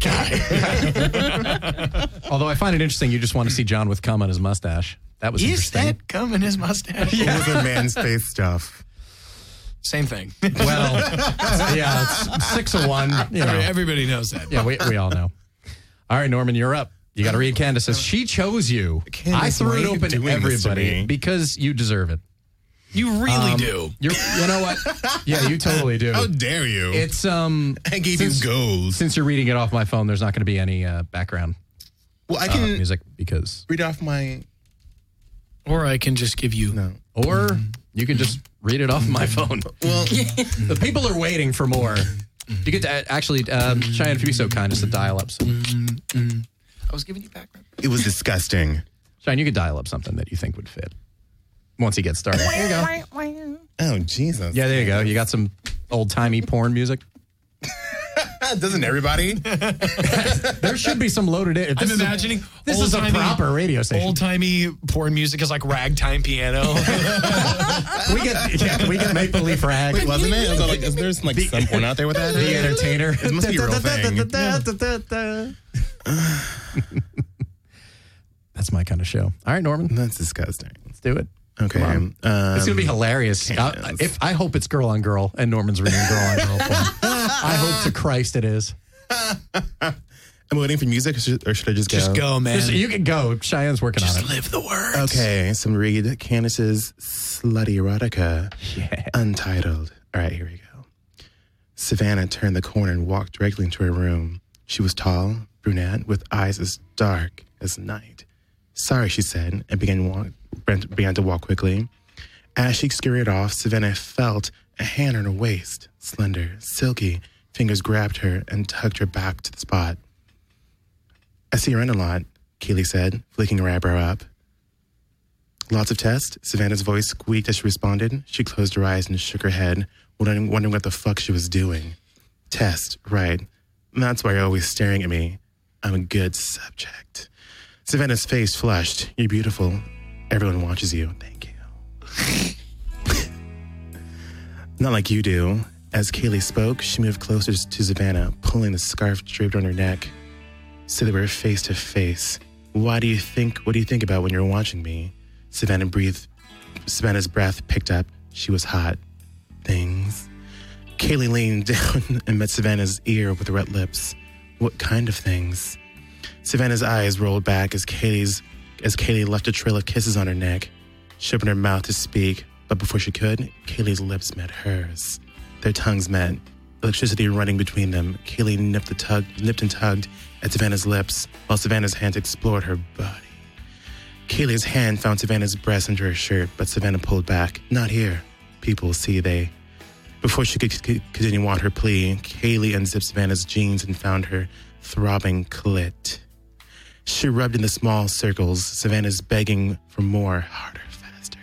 guy. Although I find it interesting, you just want to see John with cum on his mustache. That was Is interesting. that cum in his mustache? It was a man's face stuff. Same thing. Well, yeah, it's six of one. You know. Everybody knows that. Yeah, we, we all know. All right, Norman, you're up. You got to read Candace's. She chose you. Candace, I why threw it are you open to doing this to everybody me? because you deserve it. You really Um, do. You're, you know what? Yeah, you totally do. How dare you? It's um. I gave since, you goals. Since you're reading it off my phone, there's not going to be any uh, background Well, I uh, can music because, read off my. Or I can just give you... No. or you can just read it off my phone. Well, The people are waiting for more. You get to uh, actually, um, Cheyenne, if you'd be so kind as to dial up some. I was giving you background. it was disgusting. Cheyenne, you could dial up something that you think would fit once he gets started. There you go. Oh, Jesus. Yeah, there you go. You got some old timey porn music. Doesn't everybody? There should be some loaded in. If I'm this is a- imagining this is a old-timey- proper radio station. Old-timey porn music is like ragtime piano. Can we get yeah, can we get Maple Leaf Rag? Wait, wasn't it? Is, there like, is there some, like, some porn out there with that? The Entertainer. It must be a real thing. That's my kind of show. All right, Norman, That's disgusting. let's do it. Okay. Come Um, It's gonna be hilarious. Uh, Candace. if I hope it's girl on girl, and Norman's reading girl on girl porn. I hope to Christ it is. I'm waiting for music, or should, or should I just go? Just go, man. Just- you can go. Cheyenne's working on it. live the words. Okay, so I'm read Candace's Slutty Erotica, Yeah. Untitled. All right, here we go. Savannah turned the corner and walked directly into her room. She was tall, brunette, with eyes as dark as night. Sorry, she said, and began, walk, began to walk quickly. As she scurried off, Savannah felt a hand on her waist, slender, silky. Fingers grabbed her and tugged her back to the spot. I see her in a lot, Keely said, flicking her eyebrow up. Lots of tests? Savannah's voice squeaked as she responded. She closed her eyes and shook her head, wondering, wondering what the fuck she was doing. Test, right. That's why you're always staring at me. I'm a good subject. Savannah's face flushed. You're beautiful. Everyone watches you. Thank you. Not like you do. As Kaylee spoke, she moved closer to Savannah, pulling the scarf draped on her neck. So they were face to face. Why do you think, what do you think about when you're watching me? Savannah breathed. Savannah's breath picked up. She was hot. Things. Kaylee leaned down and met Savannah's ear with red lips. What kind of things? Savannah's eyes rolled back as Kaylee's, as Kaylee left a trail of kisses on her neck. She opened her mouth to speak, but before she could, Kaylee's lips met hers. Their tongues met, electricity running between them. Kaylee nipped, the tug, nipped and tugged at Savannah's lips, while Savannah's hands explored her body. Kaylee's hand found Savannah's breast under her shirt, but Savannah pulled back. Not here. People see they. Before she could c- continue on her plea, Kaylee unzipped Savannah's jeans and found her throbbing clit. She rubbed in the small circles, Savannah's begging for more, harder, faster.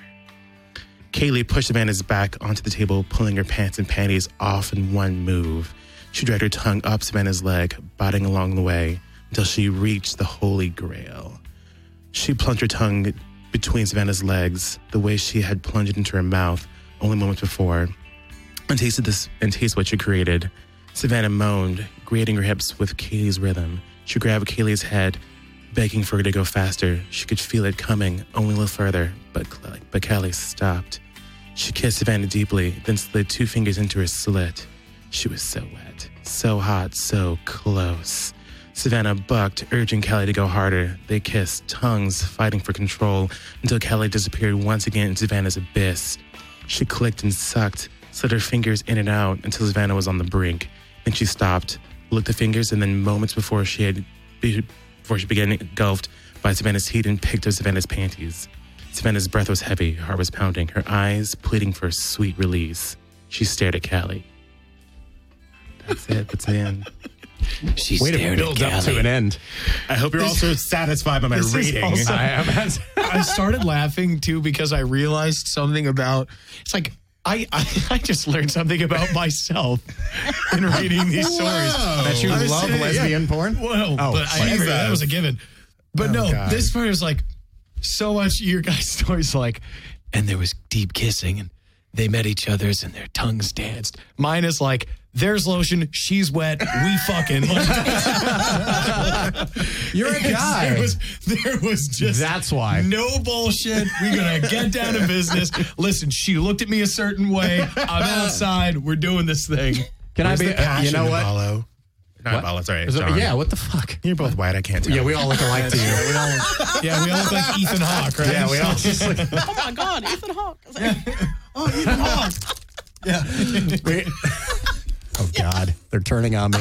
Kaylee pushed Savannah's back onto the table, pulling her pants and panties off in one move. She dragged her tongue up Savannah's leg, biting along the way, until she reached the Holy Grail. She plunged her tongue between Savannah's legs, the way she had plunged it into her mouth only moments before, and tasted this and tasted what she created. Savannah moaned, grating her hips with Kaylee's rhythm. She grabbed Kaylee's head, begging for her to go faster. She could feel it coming, only a little further, but, but Kaylee stopped. She kissed Savannah deeply, then slid two fingers into her slit. She was so wet, so hot, so close. Savannah bucked, urging Kelly to go harder. They kissed, tongues fighting for control, until Kelly disappeared once again in Savannah's abyss. She clicked and sucked, slid her fingers in and out until Savannah was on the brink. Then she stopped, looked at the fingers, and then moments before she had before she began engulfed by Savannah's heat and picked up Savannah's panties. Savannah's breath was heavy, her heart was pounding, her eyes pleading for a sweet release. She stared at Callie. That's it. That's the end. She Way to stared build at up Callie. to an end. I hope you're also satisfied by my This is reading. also- I am. I started laughing too because I realized something about it's like I, I I just learned something about myself in reading these stories. That you I was love sitting- lesbian yeah. porn? Well, Oh, but I, Jesus. that was a given. But Oh, no, God. this part is like so much. Your guys' stories like, and there was deep kissing, and they met each other's, and their tongues danced. Mine is like, there's lotion, she's wet, we fucking. Like, You're a guy. There was, there was just That's why. no bullshit. We're gonna get down to business. Listen, she looked at me a certain way. I'm outside. We're doing this thing. Can Where's I be? the uh, passion you know in what? Apollo? Not What? Apollo, sorry. Is it- John. yeah. What the fuck? You're both white. I can't tell. Yeah, we all look alike to you. We all, yeah, we all look like Ethan Hawke, right? Yeah, we all just like. Oh my God, Ethan Hawke. Oh, Ethan Hawke. Yeah. we- oh God, they're turning on me.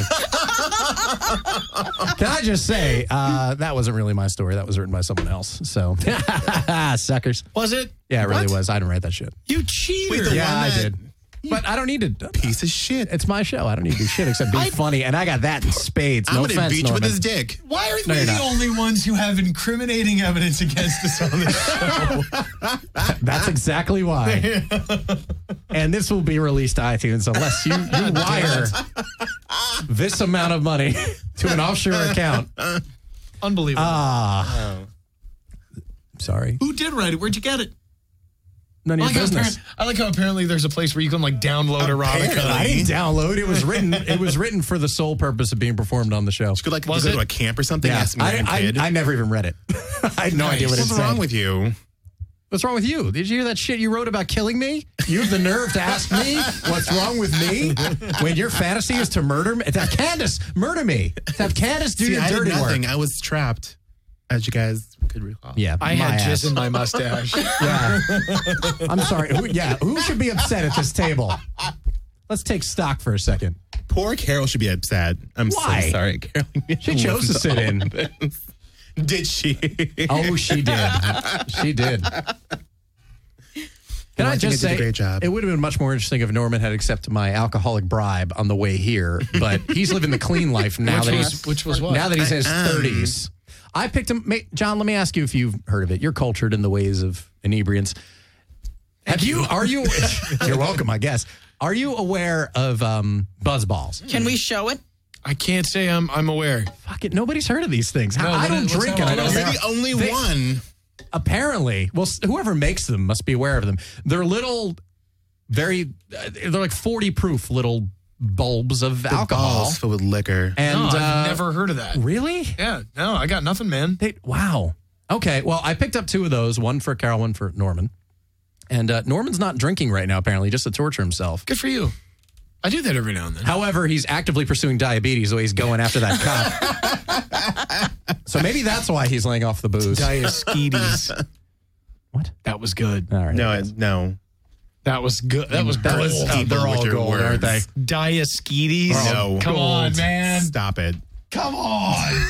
Can I just say uh, that wasn't really my story? That was written by someone else. So suckers. Was it? Yeah, it really What? was. I didn't write that shit. You cheater. Wait, the Yeah, one I that- did. But I don't need to. Piece of shit. It's my show. I don't need to do shit except be funny, and I got that in spades. I'm No gonna offense, beat you with Norman. his dick. Why are No, we you're the not. only ones who have incriminating evidence against us on this show? That's exactly why. And this will be released to iTunes unless you, you wire this amount of money to an offshore account. Unbelievable. Ah. Sorry. Who did write it? Where'd you get it? None I of like, your how business. appar- I like how apparently there's a place where you can like download erotica. I didn't download. It was written. It was written for the sole purpose of being performed on the show. You could like Was you go to it? a camp or something. Yeah, Ask me I, I'm I, kid. I never even read it. I had no Nice. idea what it What's said. wrong with you? What's wrong with you? Did you hear that shit you wrote about killing me? You have the nerve to ask me what's wrong with me when your fantasy is to murder me? To have Candace murder me. To have Candace do See, your I did dirty nothing. work. I was trapped, as you guys could recall. Yeah, I my had ass. jizz in my mustache. Yeah. I'm sorry. Who, yeah, who should be upset at this table? Let's take stock for a second. Poor Carol should be upset. I'm Why? so sorry, Carol. She chose to sit in. Did she? Oh, she did. She did. Can I I think just it did say, a great job. it would have been much more interesting if Norman had accepted my alcoholic bribe on the way here, but he's living the clean life now Which that was- he's which was what? now that he's in his I am. thirties. I picked him, mate, John. Let me ask you if you've heard of it. You're cultured in the ways of inebriants. Have you? Are you? You're welcome, I guess. Are you aware of um, buzz balls? Can we show it? I can't say I'm I'm aware. Fuck it. Nobody's heard of these things. No, I what don't is- what's drink, that and I all don't. about? You're the only They- one. Apparently, well, s- whoever makes them must be aware of them. They're little, very, uh, they're like forty proof little bulbs of The alcohol. balls filled with liquor. And No, I've uh, never heard of that. really. Yeah, no, I got nothing, man. They, wow. Okay. Well, I picked up two of those. One for Carol, one for Norman. And uh, Norman's not drinking right now, apparently, just to torture himself. Good for you. I do that every now and then. However, he's actively pursuing diabetes, so he's going after that cop. So maybe that's why he's laying off the booze. Diasketes. What? That was good. All right. No, it- no. That was good. That was That gold. was- People they're with all your gold, aren't they? words. Diasketes. No. Come on, man. Stop it. Come on.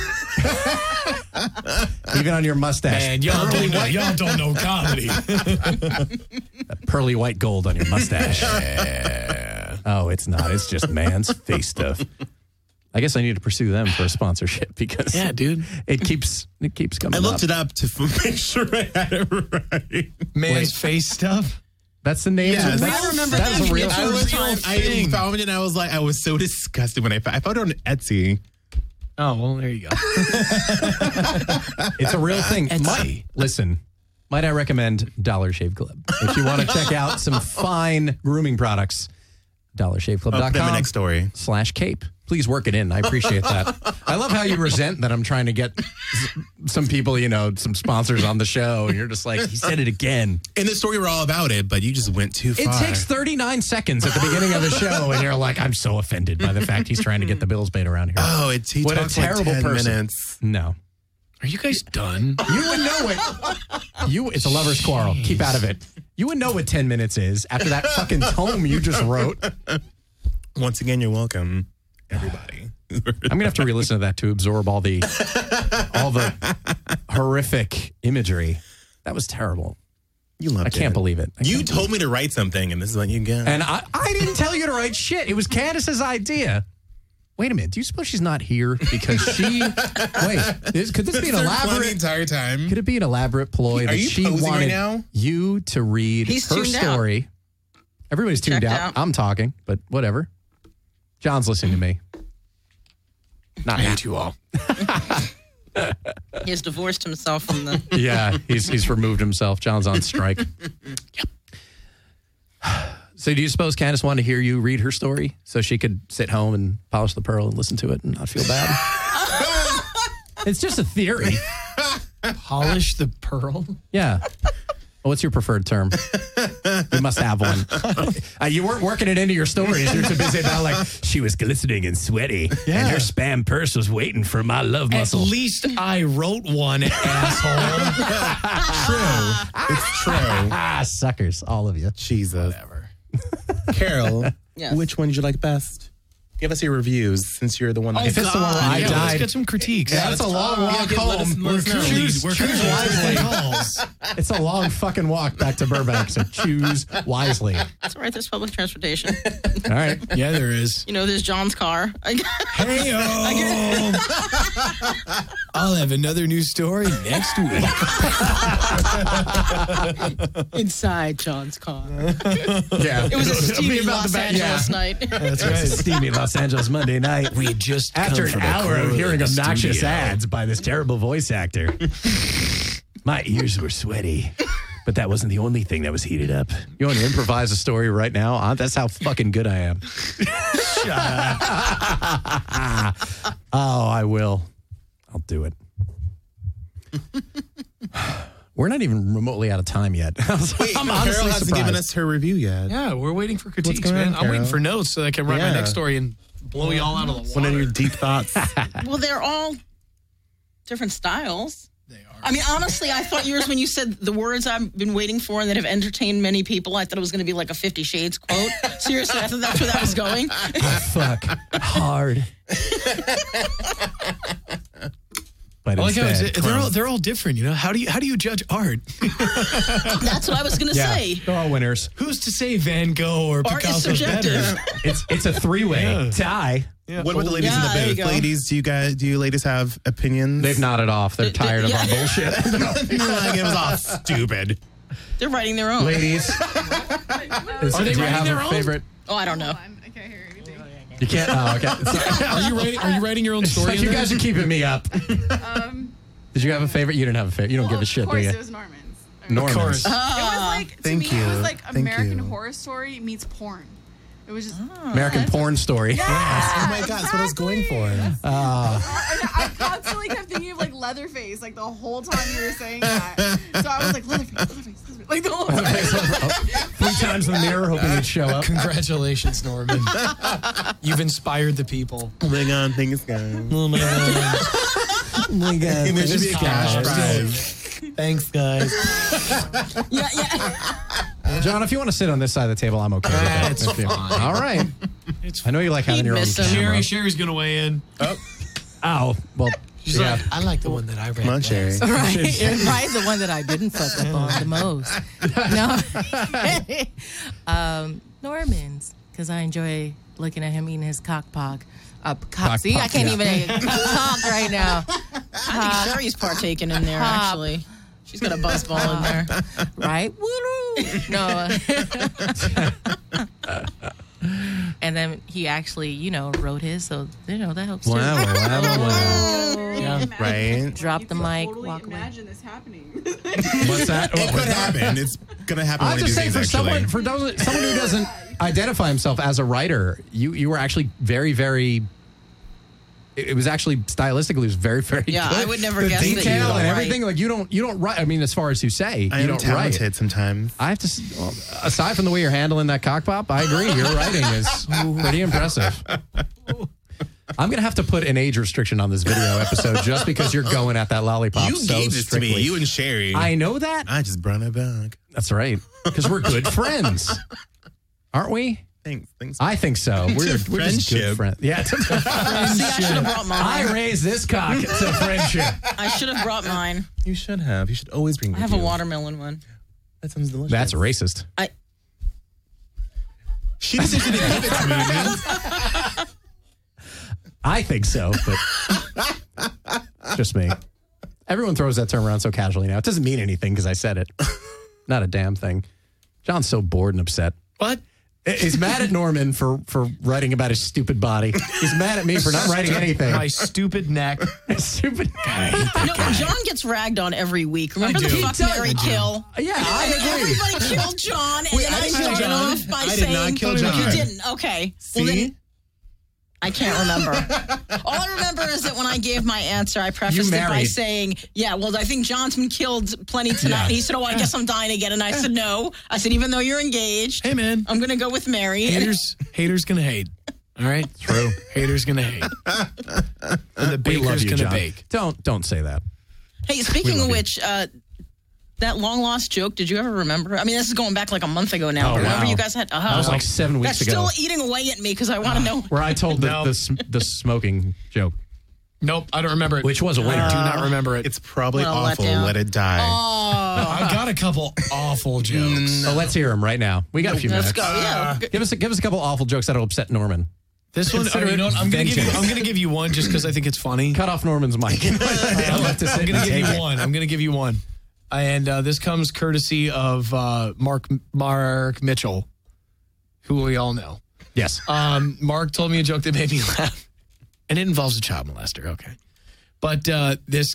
Even on your mustache. Man, y'all don't know, y'all don't know comedy. That pearly white gold on your mustache. Oh, it's not. It's just man's face stuff. I guess I need to pursue them for a sponsorship because Yeah, dude. it keeps it keeps coming I looked up. it up to f- make sure I had it right. Man's Wait. face stuff. That's the name. Yes. of We that, all remember that is that. a real. It's I a was real I thing. found it and I was like, I was so disgusted when I found I found it on Etsy. Oh, well, there you go. It's a real thing. Might, listen, might I recommend Dollar Shave Club if you want to check out some fine grooming products? dollar shave club Oh, dot put in my com next story. slash cape. Please work it in. I appreciate that. I love how you resent that I'm trying to get s- some people, you know, some sponsors on the show. And you're just like, he said it again. In the story, we're all about it, but you just went too It far. takes thirty-nine seconds at the beginning of the show, and you're like, I'm so offended by the fact he's trying to get the bills paid around here. Oh, it's he What a talks like terrible ten person. minutes. No. Are you guys done? You would know it. You, it's a lover's quarrel. Keep out of it. You would know what ten minutes is after that fucking tome you just wrote. Once again, you're welcome, everybody. I'm gonna have to re-listen to that to absorb all the all the horrific imagery. That was terrible. You loved I can't it. believe it. I You can't told me to write something, and this is what you get. And I, I didn't tell you to write shit. It was Candace's idea. Wait a minute. Do you suppose she's not here because she? Wait, is, could this be an Third one the elaborate? entire time. Could it be an elaborate ploy Are that you she posing right wanted now? you to read He's her tuned out. story Everybody's tuned Checked out. out. I'm talking, but whatever. John's listening to me. Not I me. hate you all. He has divorced himself from the. Yeah, he's he's removed himself. John's on strike. Yep. So do you suppose Candace wanted to hear you read her story so she could sit home and polish the pearl and listen to it and not feel bad? It's just a theory. Polish the pearl? Yeah. What's your preferred term? You must have one. Uh, you weren't working it into your stories. You're too busy about like, she was glistening and sweaty, Yeah. and her spam purse was waiting for my love At muscle. least I wrote one, asshole. True. It's true. Ah, suckers, all of you. Jesus. Carol, Yes. which one did you like best? Give us your reviews since you're the one that If it's the one where I yeah, let's died, get some critiques. yeah, it's a long walk Get- let us- home. let us know. Choose- We're choose wisely. calls. It's a long fucking walk back to Burbank, so choose wisely. All That's all right. There's public transportation. right. Yeah, there is. You know, there's John's car. Hey, I'll have another new story next week. Inside John's car. Yeah. It was a It'll be steamy about Los the ba- Angeles yeah. night. That's right. Steamy Los Angeles Monday night. We just After come an from a hour of crew hearing in the obnoxious studio. ads by this terrible voice actor, my ears were sweaty. But that wasn't the only thing that was heated up. You want to improvise a story right now? Uh, That's how fucking good I am. Oh, I will. I'll do it. We're not even remotely out of time yet. Wait, I'm no, honestly Carol hasn't given surprised. us her review yet. Yeah, we're waiting for critiques, going on, man. I'm waiting Carol? for notes so I can write my Yeah. next story and blow y'all out of the water. One of your deep thoughts. Well, they're all different styles. They are. I mean, honestly, I thought yours, when you said the words I've been waiting for and that have entertained many people, I thought it was going to be like a Fifty Shades quote. Seriously, I thought that's where that was going. Fuck hard. But I like how instead, it's- they're all they're all different, you know. How do you how do you judge art? That's what I was going to yeah, say. they're all winners. Who's to say Van Gogh or Art is Picasso's subjective. better? It's it's a three way Yeah. tie. What about the ladies Yeah, there in you the go. booth? Ladies, do you guys, do you ladies have opinions? They've nodded off. They're Th- tired of yeah. our bullshit. like it was all stupid. They're writing their own. Ladies, is, Are they do you writing have their a own? favorite? Oh, I don't know. I can't hear anything. You can't. Oh, okay. It's Are you writing Are you writing your own like story? in you there? guys are keeping me up. Um, Did you have a favorite? You didn't have a favorite. You don't well, give a shit, of do course, you? it was Norman's. Norman's. Of course. It was like, to Thank me, it you. was like Thank American you. Horror Story meets porn. It was just, American Porn Story. yeah, Oh my God, that's what I was going for. and I constantly kept thinking of like Leatherface, like the whole time you were saying that. So I was like, Leatherface, Leatherface, Leatherface, like the whole time. Three times in the mirror, hoping you'd show up. Congratulations, Norman. You've inspired the people. Oh my God, thanks, guys. Oh my God. Oh my God. There should be a cash God. prize. Thanks, guys. Yeah, yeah. John, if you want to sit on this side of the table, I'm okay with that. That's If you- fine. All right. It's I know you like having He'd your own miss him. camera. Sherry. Sherry's gonna weigh in. Oh, well, She's yeah. like, I like the one that I read. Come on, Sherry. Right. Right, the one that I didn't fuck up on the most. No. um, Norman's, because I enjoy looking at him eating his cock pog. Uh, cock, Cock see, I pog, can't yeah. even talk right now. I think Sherry's partaking in there, Pop. actually. She's got a buzzball in there. Right? Woo-hoo. No. And then he actually, you know, wrote his, so, you know, that helps too. Wow, wow, wow. Yeah. Right? Drop the mic, Totally walk away. imagine this happening. What's that? It could happen. It's gonna happen I one have of to these say, days, for actually. someone, for those, someone who doesn't identify himself as a writer, you you were actually very, very. It it was actually stylistically, it was very, very Yeah, good. I would never the guess that you detail don't and write. everything. Like you don't, you don't write. I mean, as far as you say, I you am don't talented write. sometimes. I have to. s- Well, aside from the way you're handling that cock pop, I agree. Your writing is pretty impressive. I'm gonna have to put an age restriction on this video episode just because you're going at that lollipop You so gave this to strictly. me, you and Sherry. I know that. I just brought it back. That's right. Because we're good friends, aren't we? Thanks. Thanks. I think so. We're, we're just good friendship. friends. Yeah. See, I should have brought I mine. raised this cock to friendship. I should have brought mine. You should have. You should always bring. I have a watermelon one. That sounds delicious. That's racist. I She just didn't give it to me. Man. I think so, but just me. Everyone throws that term around so casually now. It doesn't mean anything because I said it. Not a damn thing. John's so bored and upset. What? He's mad at Norman for, for writing about his stupid body. He's mad at me for not writing anything. My stupid neck. Stupid. No, John gets ragged on every week. Remember I the do. fuck, He does. Mary, I do. kill? Yeah, I And agree. everybody killed John, and Wait, then I I, didn't kill started John. off by I did saying not kill you John. didn't. Okay, See? well then I can't remember. All I remember is that when I gave my answer, I prefaced it by married. saying, "Yeah, well, I think John's been killed plenty tonight." And he said, "Oh, I guess I'm dying again." And I said, "No." I said, "Even though you're engaged, Hey, man. I'm going to go with Mary." And Haters, haters gonna hate. All right? True. Haters gonna hate. And the We love baker's you, gonna John. bake. Don't don't say that. Hey, speaking of which, uh, that long lost joke, did you ever remember? I mean, this is going back like a month ago now. Oh, but remember wow. you guys had? Uh, That was like seven weeks That's ago. still eating away at me because I want to know. Where I told the, No. the, sm- the smoking joke, Nope, I don't remember it. which was a winner. I do not remember it. It's probably Well, let awful. down. Let it die. I've got a couple awful jokes. So let's hear him right now. We got a few Let's minutes. go. Yeah. Give us a, give us a couple awful jokes that'll upset Norman. This one, Consider oh, you know what? I'm gonna give you. vengeance. I'm gonna give you one just because I think it's funny. Cut off Norman's mic. I'll have to sit I'm gonna and give take you it. one. I'm gonna give you one, and uh, this comes courtesy of uh, Mark Mark Mitchell, who we all know. Yes. Um, Mark told me a joke that made me laugh, and it involves a child molester. Okay, but uh, this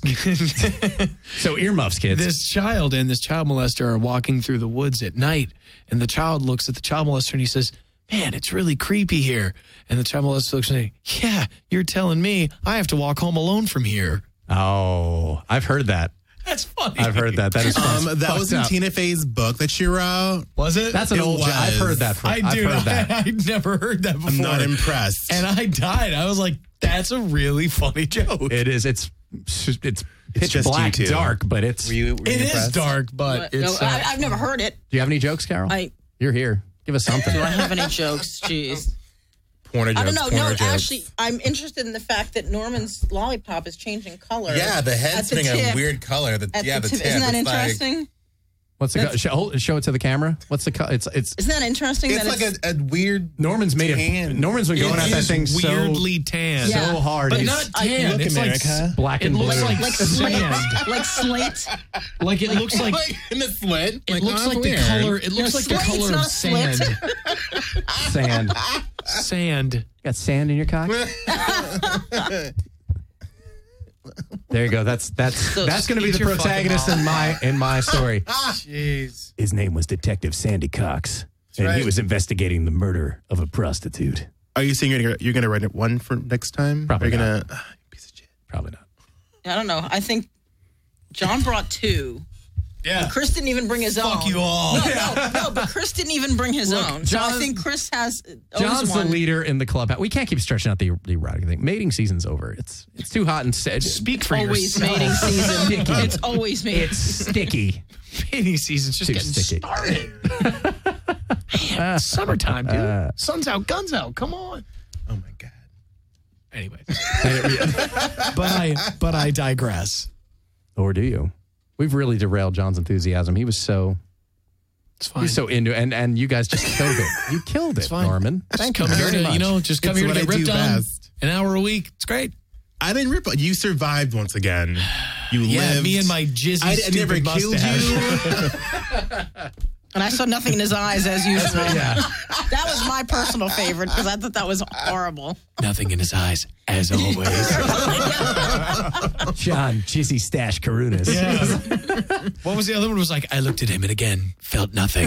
So earmuffs, kids. this child and this child molester are walking through the woods at night, and the child looks at the child molester and he says, "Man, it's really creepy here." And the child molester looks and says, "Yeah, you're telling me I have to walk home alone from here." Oh, I've heard that. That's funny. I've heard that. That is Um, fucked that was in up. Tina Fey's book that she wrote. Was it? That's an It old joke. I've was. heard that. From, I I've do. heard that. I, I'd never heard that before. I'm not impressed. And I died. I was like, "That's a really funny joke." It is. It's it's pitch just black you two. dark, but it's. Were you, were you It is impressed? dark, but No, it's. Uh, I, I've never heard it. Do you have any jokes, Carol? I You're here. Give us something. do I have any jokes? Jeez. Porno jokes. I don't know. porno No, jokes. actually, I'm interested in the fact that Norman's lollipop is changing color. Yeah, the at head's the getting a tip. weird color. The, At yeah, the the tip. tip. Isn't that It's like- interesting? What's the co- show, show it to the camera? What's the co- it's it's Isn't that interesting? It's that like a, a weird. Norman's made it. tan. Norman's been going it at that is thing so weirdly tan. Yeah. so hard. But It's not I- tan. Look, it's America. like black it and looks blue. like like sand. slate, like slate. Like it looks like Like in the slit. it looks like the color. It looks No, like the slate's color not of slit. sand. sand. Sand. Got sand in your cock? There you go. That's that's So that's going to be the eat your fucking protagonist in my in my story. Jeez. His name was Detective Sandy Cox, and he right. was investigating the murder of a prostitute. Are you saying you're gonna, you're gonna write it one for next time? Probably Or you're gonna. ah, piece of shit. Probably not. I don't know. I think John brought two. Yeah. Chris didn't even bring his own. Fuck you all. No, no, no. But Chris didn't even bring his Look, own. So John- I think Chris has. owes John's the one. leader in the clubhouse. We can't keep stretching out the, the erotic thing. Mating season's over. It's it's too hot and sad. Speak for Always yourself. mating season. Sticky. It's always mating. It's sticky. Mating season's just Too getting sticky. started. Man, it's summertime, dude. Sun's out, guns out. Come on. Oh my god. Anyways, but I but I digress. Or do you? We've really derailed John's enthusiasm. He was so It's fine. he's so into it, and and you guys just killed it. You killed it, fine. Norman. Just Thank come you here very to much. you know just come It's here to what get I do ripped on best. an hour a week. It's great. I didn't rip. You survived once again. You Yeah, lived. me and my jizzy I, I stupid never killed mustache. you. And I saw nothing in his eyes as usual. Yeah. That was my personal favorite because I thought that was horrible. Nothing in his eyes, as always. John Jizzy Stash Karunas. What was the other one? It was like I looked at him and again felt nothing.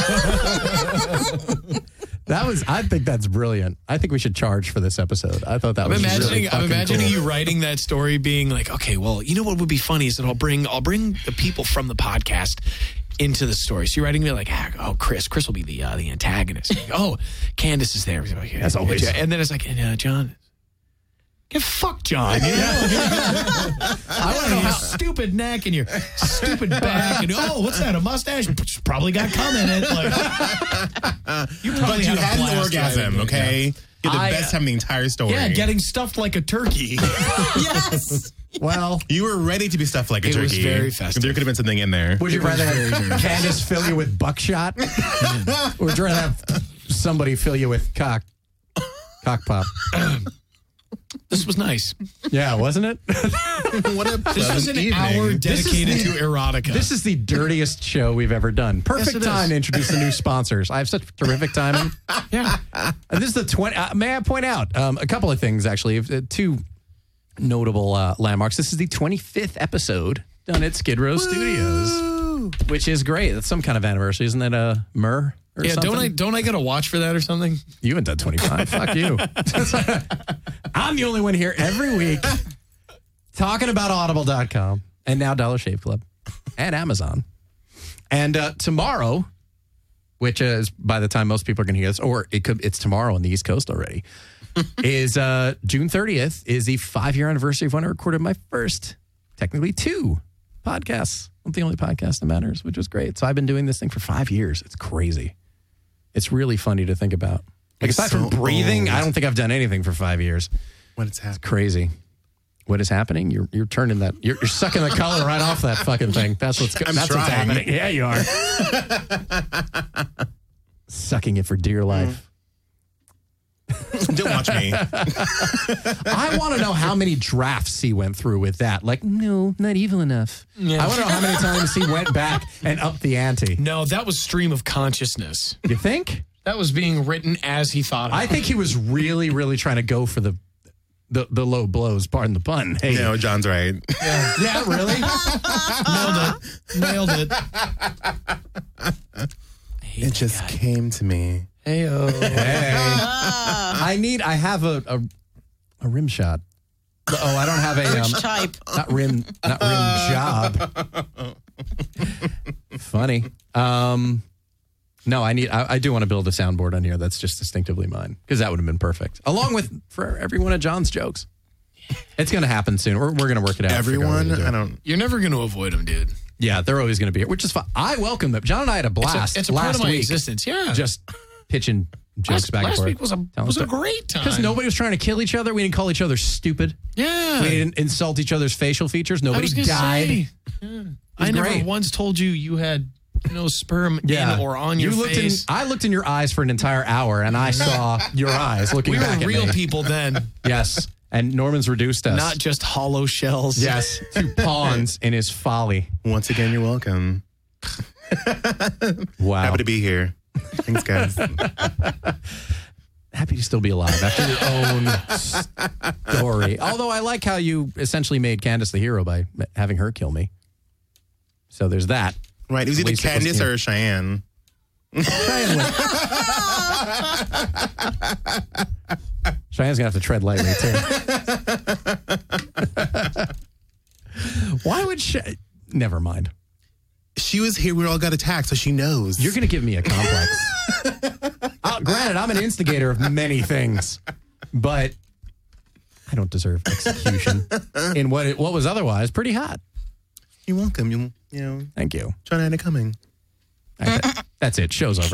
That was. I think that's brilliant. I think we should charge for this episode. I thought that I'm was imagining. really I'm fucking imagining cool. you writing that story, being like, okay, well, you know what would be funny is that I'll bring I'll bring the people from the podcast into the story. So you're writing me like, ah, oh, Chris, Chris will be the uh, the antagonist. Like, oh, Candace is there. Like, As always. and then it's like, and, uh, John. Get fuck John. You know? I want to know your stupid neck and your stupid back. And oh, what's that? A mustache? Probably got cum in it. Like, you probably But you had, a had an blast orgasm, writing it. okay? You had the I, best time in the entire story. Yeah, getting stuffed like a turkey. Yes. Well, You were ready to be stuffed like a It turkey. was very festive. There could have been something in there. would you rather have Candace fill you with buckshot, or would you rather have somebody fill you with cock, cock pop? This was nice. Yeah, wasn't it? What a This was an evening. hour This is dedicated the- to erotica. This is the dirtiest show we've ever done. Perfect it time is. to introduce the new sponsors. I have such terrific timing. yeah. And this is the twenty. Uh, may I point out um, a couple of things, actually, uh, two notable uh, landmarks. This is the twenty-fifth episode done at Skid Row Studios, which is great. That's some kind of anniversary, isn't it? A Myrrh or Yeah, something? don't I don't I get a watch for that or something? You haven't done twenty-five. Fuck you. I'm the only one here every week talking about audible dot com and now Dollar Shave Club and Amazon. And uh, tomorrow, which is by the time most people are going to hear this, or it could it's tomorrow on the East Coast already, is uh, June thirtieth is the five-year anniversary of when I recorded my first, technically two, podcasts. I'm the only podcast that matters, which was great. So I've been doing this thing for five years. It's crazy. It's really funny to think about. Like, It's aside from so breathing, old. I don't think I've done anything for five years. What is happening? Crazy. What is happening? You're you're turning that. You're, you're sucking the color right off that fucking thing. That's what's. I'm that's what's trying. happening. Yeah, you are. Sucking it for dear life. Don't watch me. I want to know how many drafts he went through with that. Like, no, not evil enough. I want to know how many times he went back and upped the ante. No, that was stream of consciousness. You think? That was being written as he thought of I it. think he was really, really trying to go for the the, the low blows. Pardon the pun. Hey, No, John's right. yeah, really? Nailed it. Nailed it. It just came to me. Hey-o. Hey, I need. I have a a, a rim shot. Oh, I don't have a um, Which type? not rim, not rim job. Funny. Um, no, I need. I, I do want to build a soundboard on here that's just distinctively mine, because that would have been perfect, along with for every one of John's jokes. It's going to happen soon. We're we're going to work it out. figure out a way Everyone, to do it. I don't. You're never going to avoid him, dude. Yeah, they're always going to be here, which is fine. I welcome them. John and I had a It's a, blast it's a last part of my week, existence. Yeah. just pitching jokes last, back and last forth. week was a was a great time. Because nobody was trying to kill each other. We didn't call each other stupid. Yeah. We didn't insult each other's facial features. I Nobody was gonna died. say, yeah. I never great. once told you you had you know sperm Yeah. in or on you your looked face. In, I looked in your eyes for an entire hour, and I saw your eyes looking we were back at real me. people then, Yes, and Norman's reduced us. not just hollow shells. yes, to pawns in his folly. Once again, you're welcome. Wow. Happy to be here. Thanks, guys. Happy to still be alive after your own story. Although I like how you essentially made Candace the hero by having her kill me. So there's that. Right. It was At either least it was Candace you. or Cheyenne. Cheyenne went- Cheyenne's gonna have to tread lightly too. Why would she? Never mind. She was here. We all got attacked, so she knows. You're gonna give me a complex. uh, granted, I'm an instigator of many things, but I don't deserve execution in what it, what was otherwise pretty hot. You're welcome. You, you know, Thank you. John and Anna coming. All right, that- that's it. Show's over.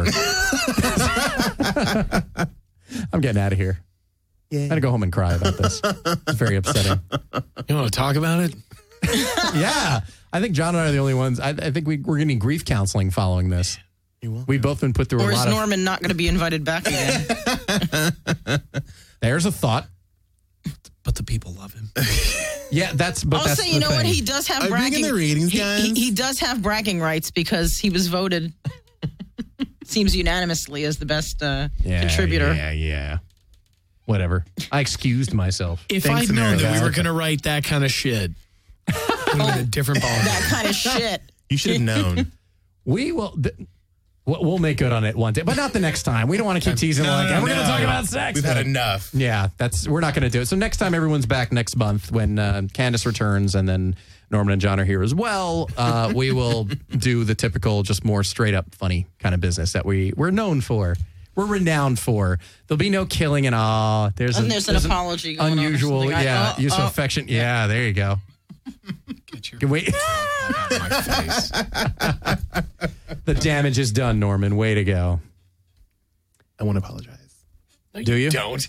I'm getting out of here. Yeah. I'm gonna go home and cry about this. It's very upsetting. You want to talk about it? Yeah, I think John and I are the only ones. I, I think we, we're getting grief counseling following this. You're welcome. We've both been put through Or a is lot of. Norman not going to be invited back again? There's a thought. But the people love him. Yeah, that's. But I'll that's say, the you know what? thing. He does have Are we bragging. getting the ratings, he, guys? he, he does have bragging rights because he was voted. Seems unanimously as the best uh, Yeah, contributor. Yeah, yeah. Whatever. I excused myself. If Thanks, I'd known that we America. were going to write that kind of shit, it would have been a different ball. That kind of shit. You should have known. We will. Th- we'll we'll make good on it one day, but not the next time. We don't want to keep teasing like, and we're going to talk about sex. We've had enough. Yeah, that's we're not going to do it. So next time, everyone's back next month when uh, Candace returns, and then Norman and John are here as well. Uh, we will do the typical, just more straight up funny kind of business that we we're known for. We're renowned for. There'll be no killing and awe. There's And a, there's an apology going on or unusual, something. I- yeah, oh, use of oh. affection. Yeah, there you go. Get your Can we? out of my face. The damage is done, Norman. Way to go. I want to apologize. No, Do you? Don't.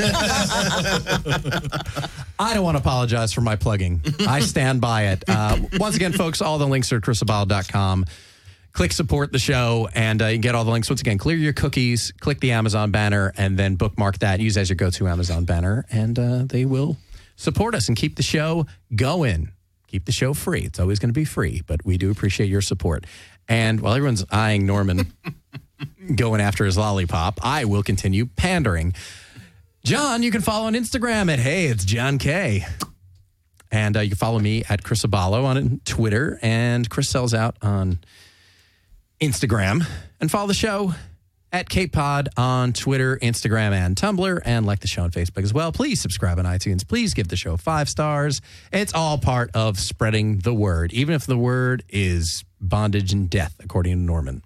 I don't want to apologize for my plugging. I stand by it. Uh, once again, folks, all the links are at chris abalo dot com. click support the show, and uh, you can get all the links. Once again, clear your cookies, click the Amazon banner, and then bookmark that. Use as your go-to Amazon banner, and uh, they will support us and keep the show going. Keep the show free. It's always going to be free, but we do appreciate your support. And while everyone's eyeing Norman going after his lollipop, I will continue pandering. John, you can follow on Instagram at Hey, it's John K. And uh, you can follow me at Chris Aballo on Twitter, and Chris Sells Out on Instagram. And follow the show at K-Pod on Twitter, Instagram, and Tumblr, and like the show on Facebook as well. Please subscribe on iTunes. Please give the show five stars. It's all part of spreading the word, even if the word is bondage and death, according to Norman.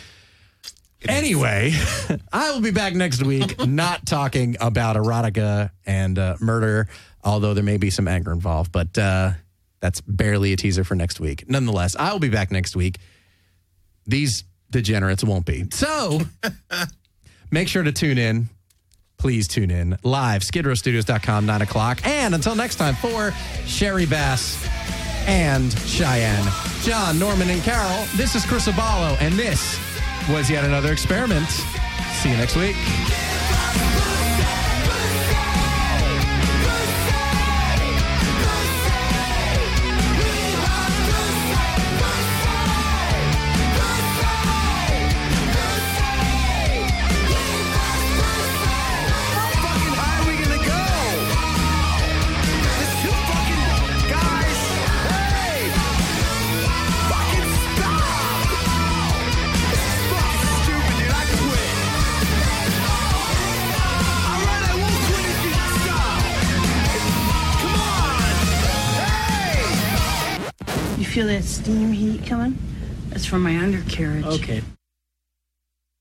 Anyway, I will be back next week not talking about erotica and uh, murder, although there may be some anger involved, but uh, that's barely a teaser for next week. Nonetheless, I will be back next week. These degenerates won't be. So make sure to tune in. Please tune in live, skid row studios dot com, nine o'clock. And until next time, for Sherry Bass and Cheyenne, John, Norman, and Carol, this is Chris Aballo, and this was yet another experiment. See you next week. Feel that steam heat coming? That's from my undercarriage. Okay.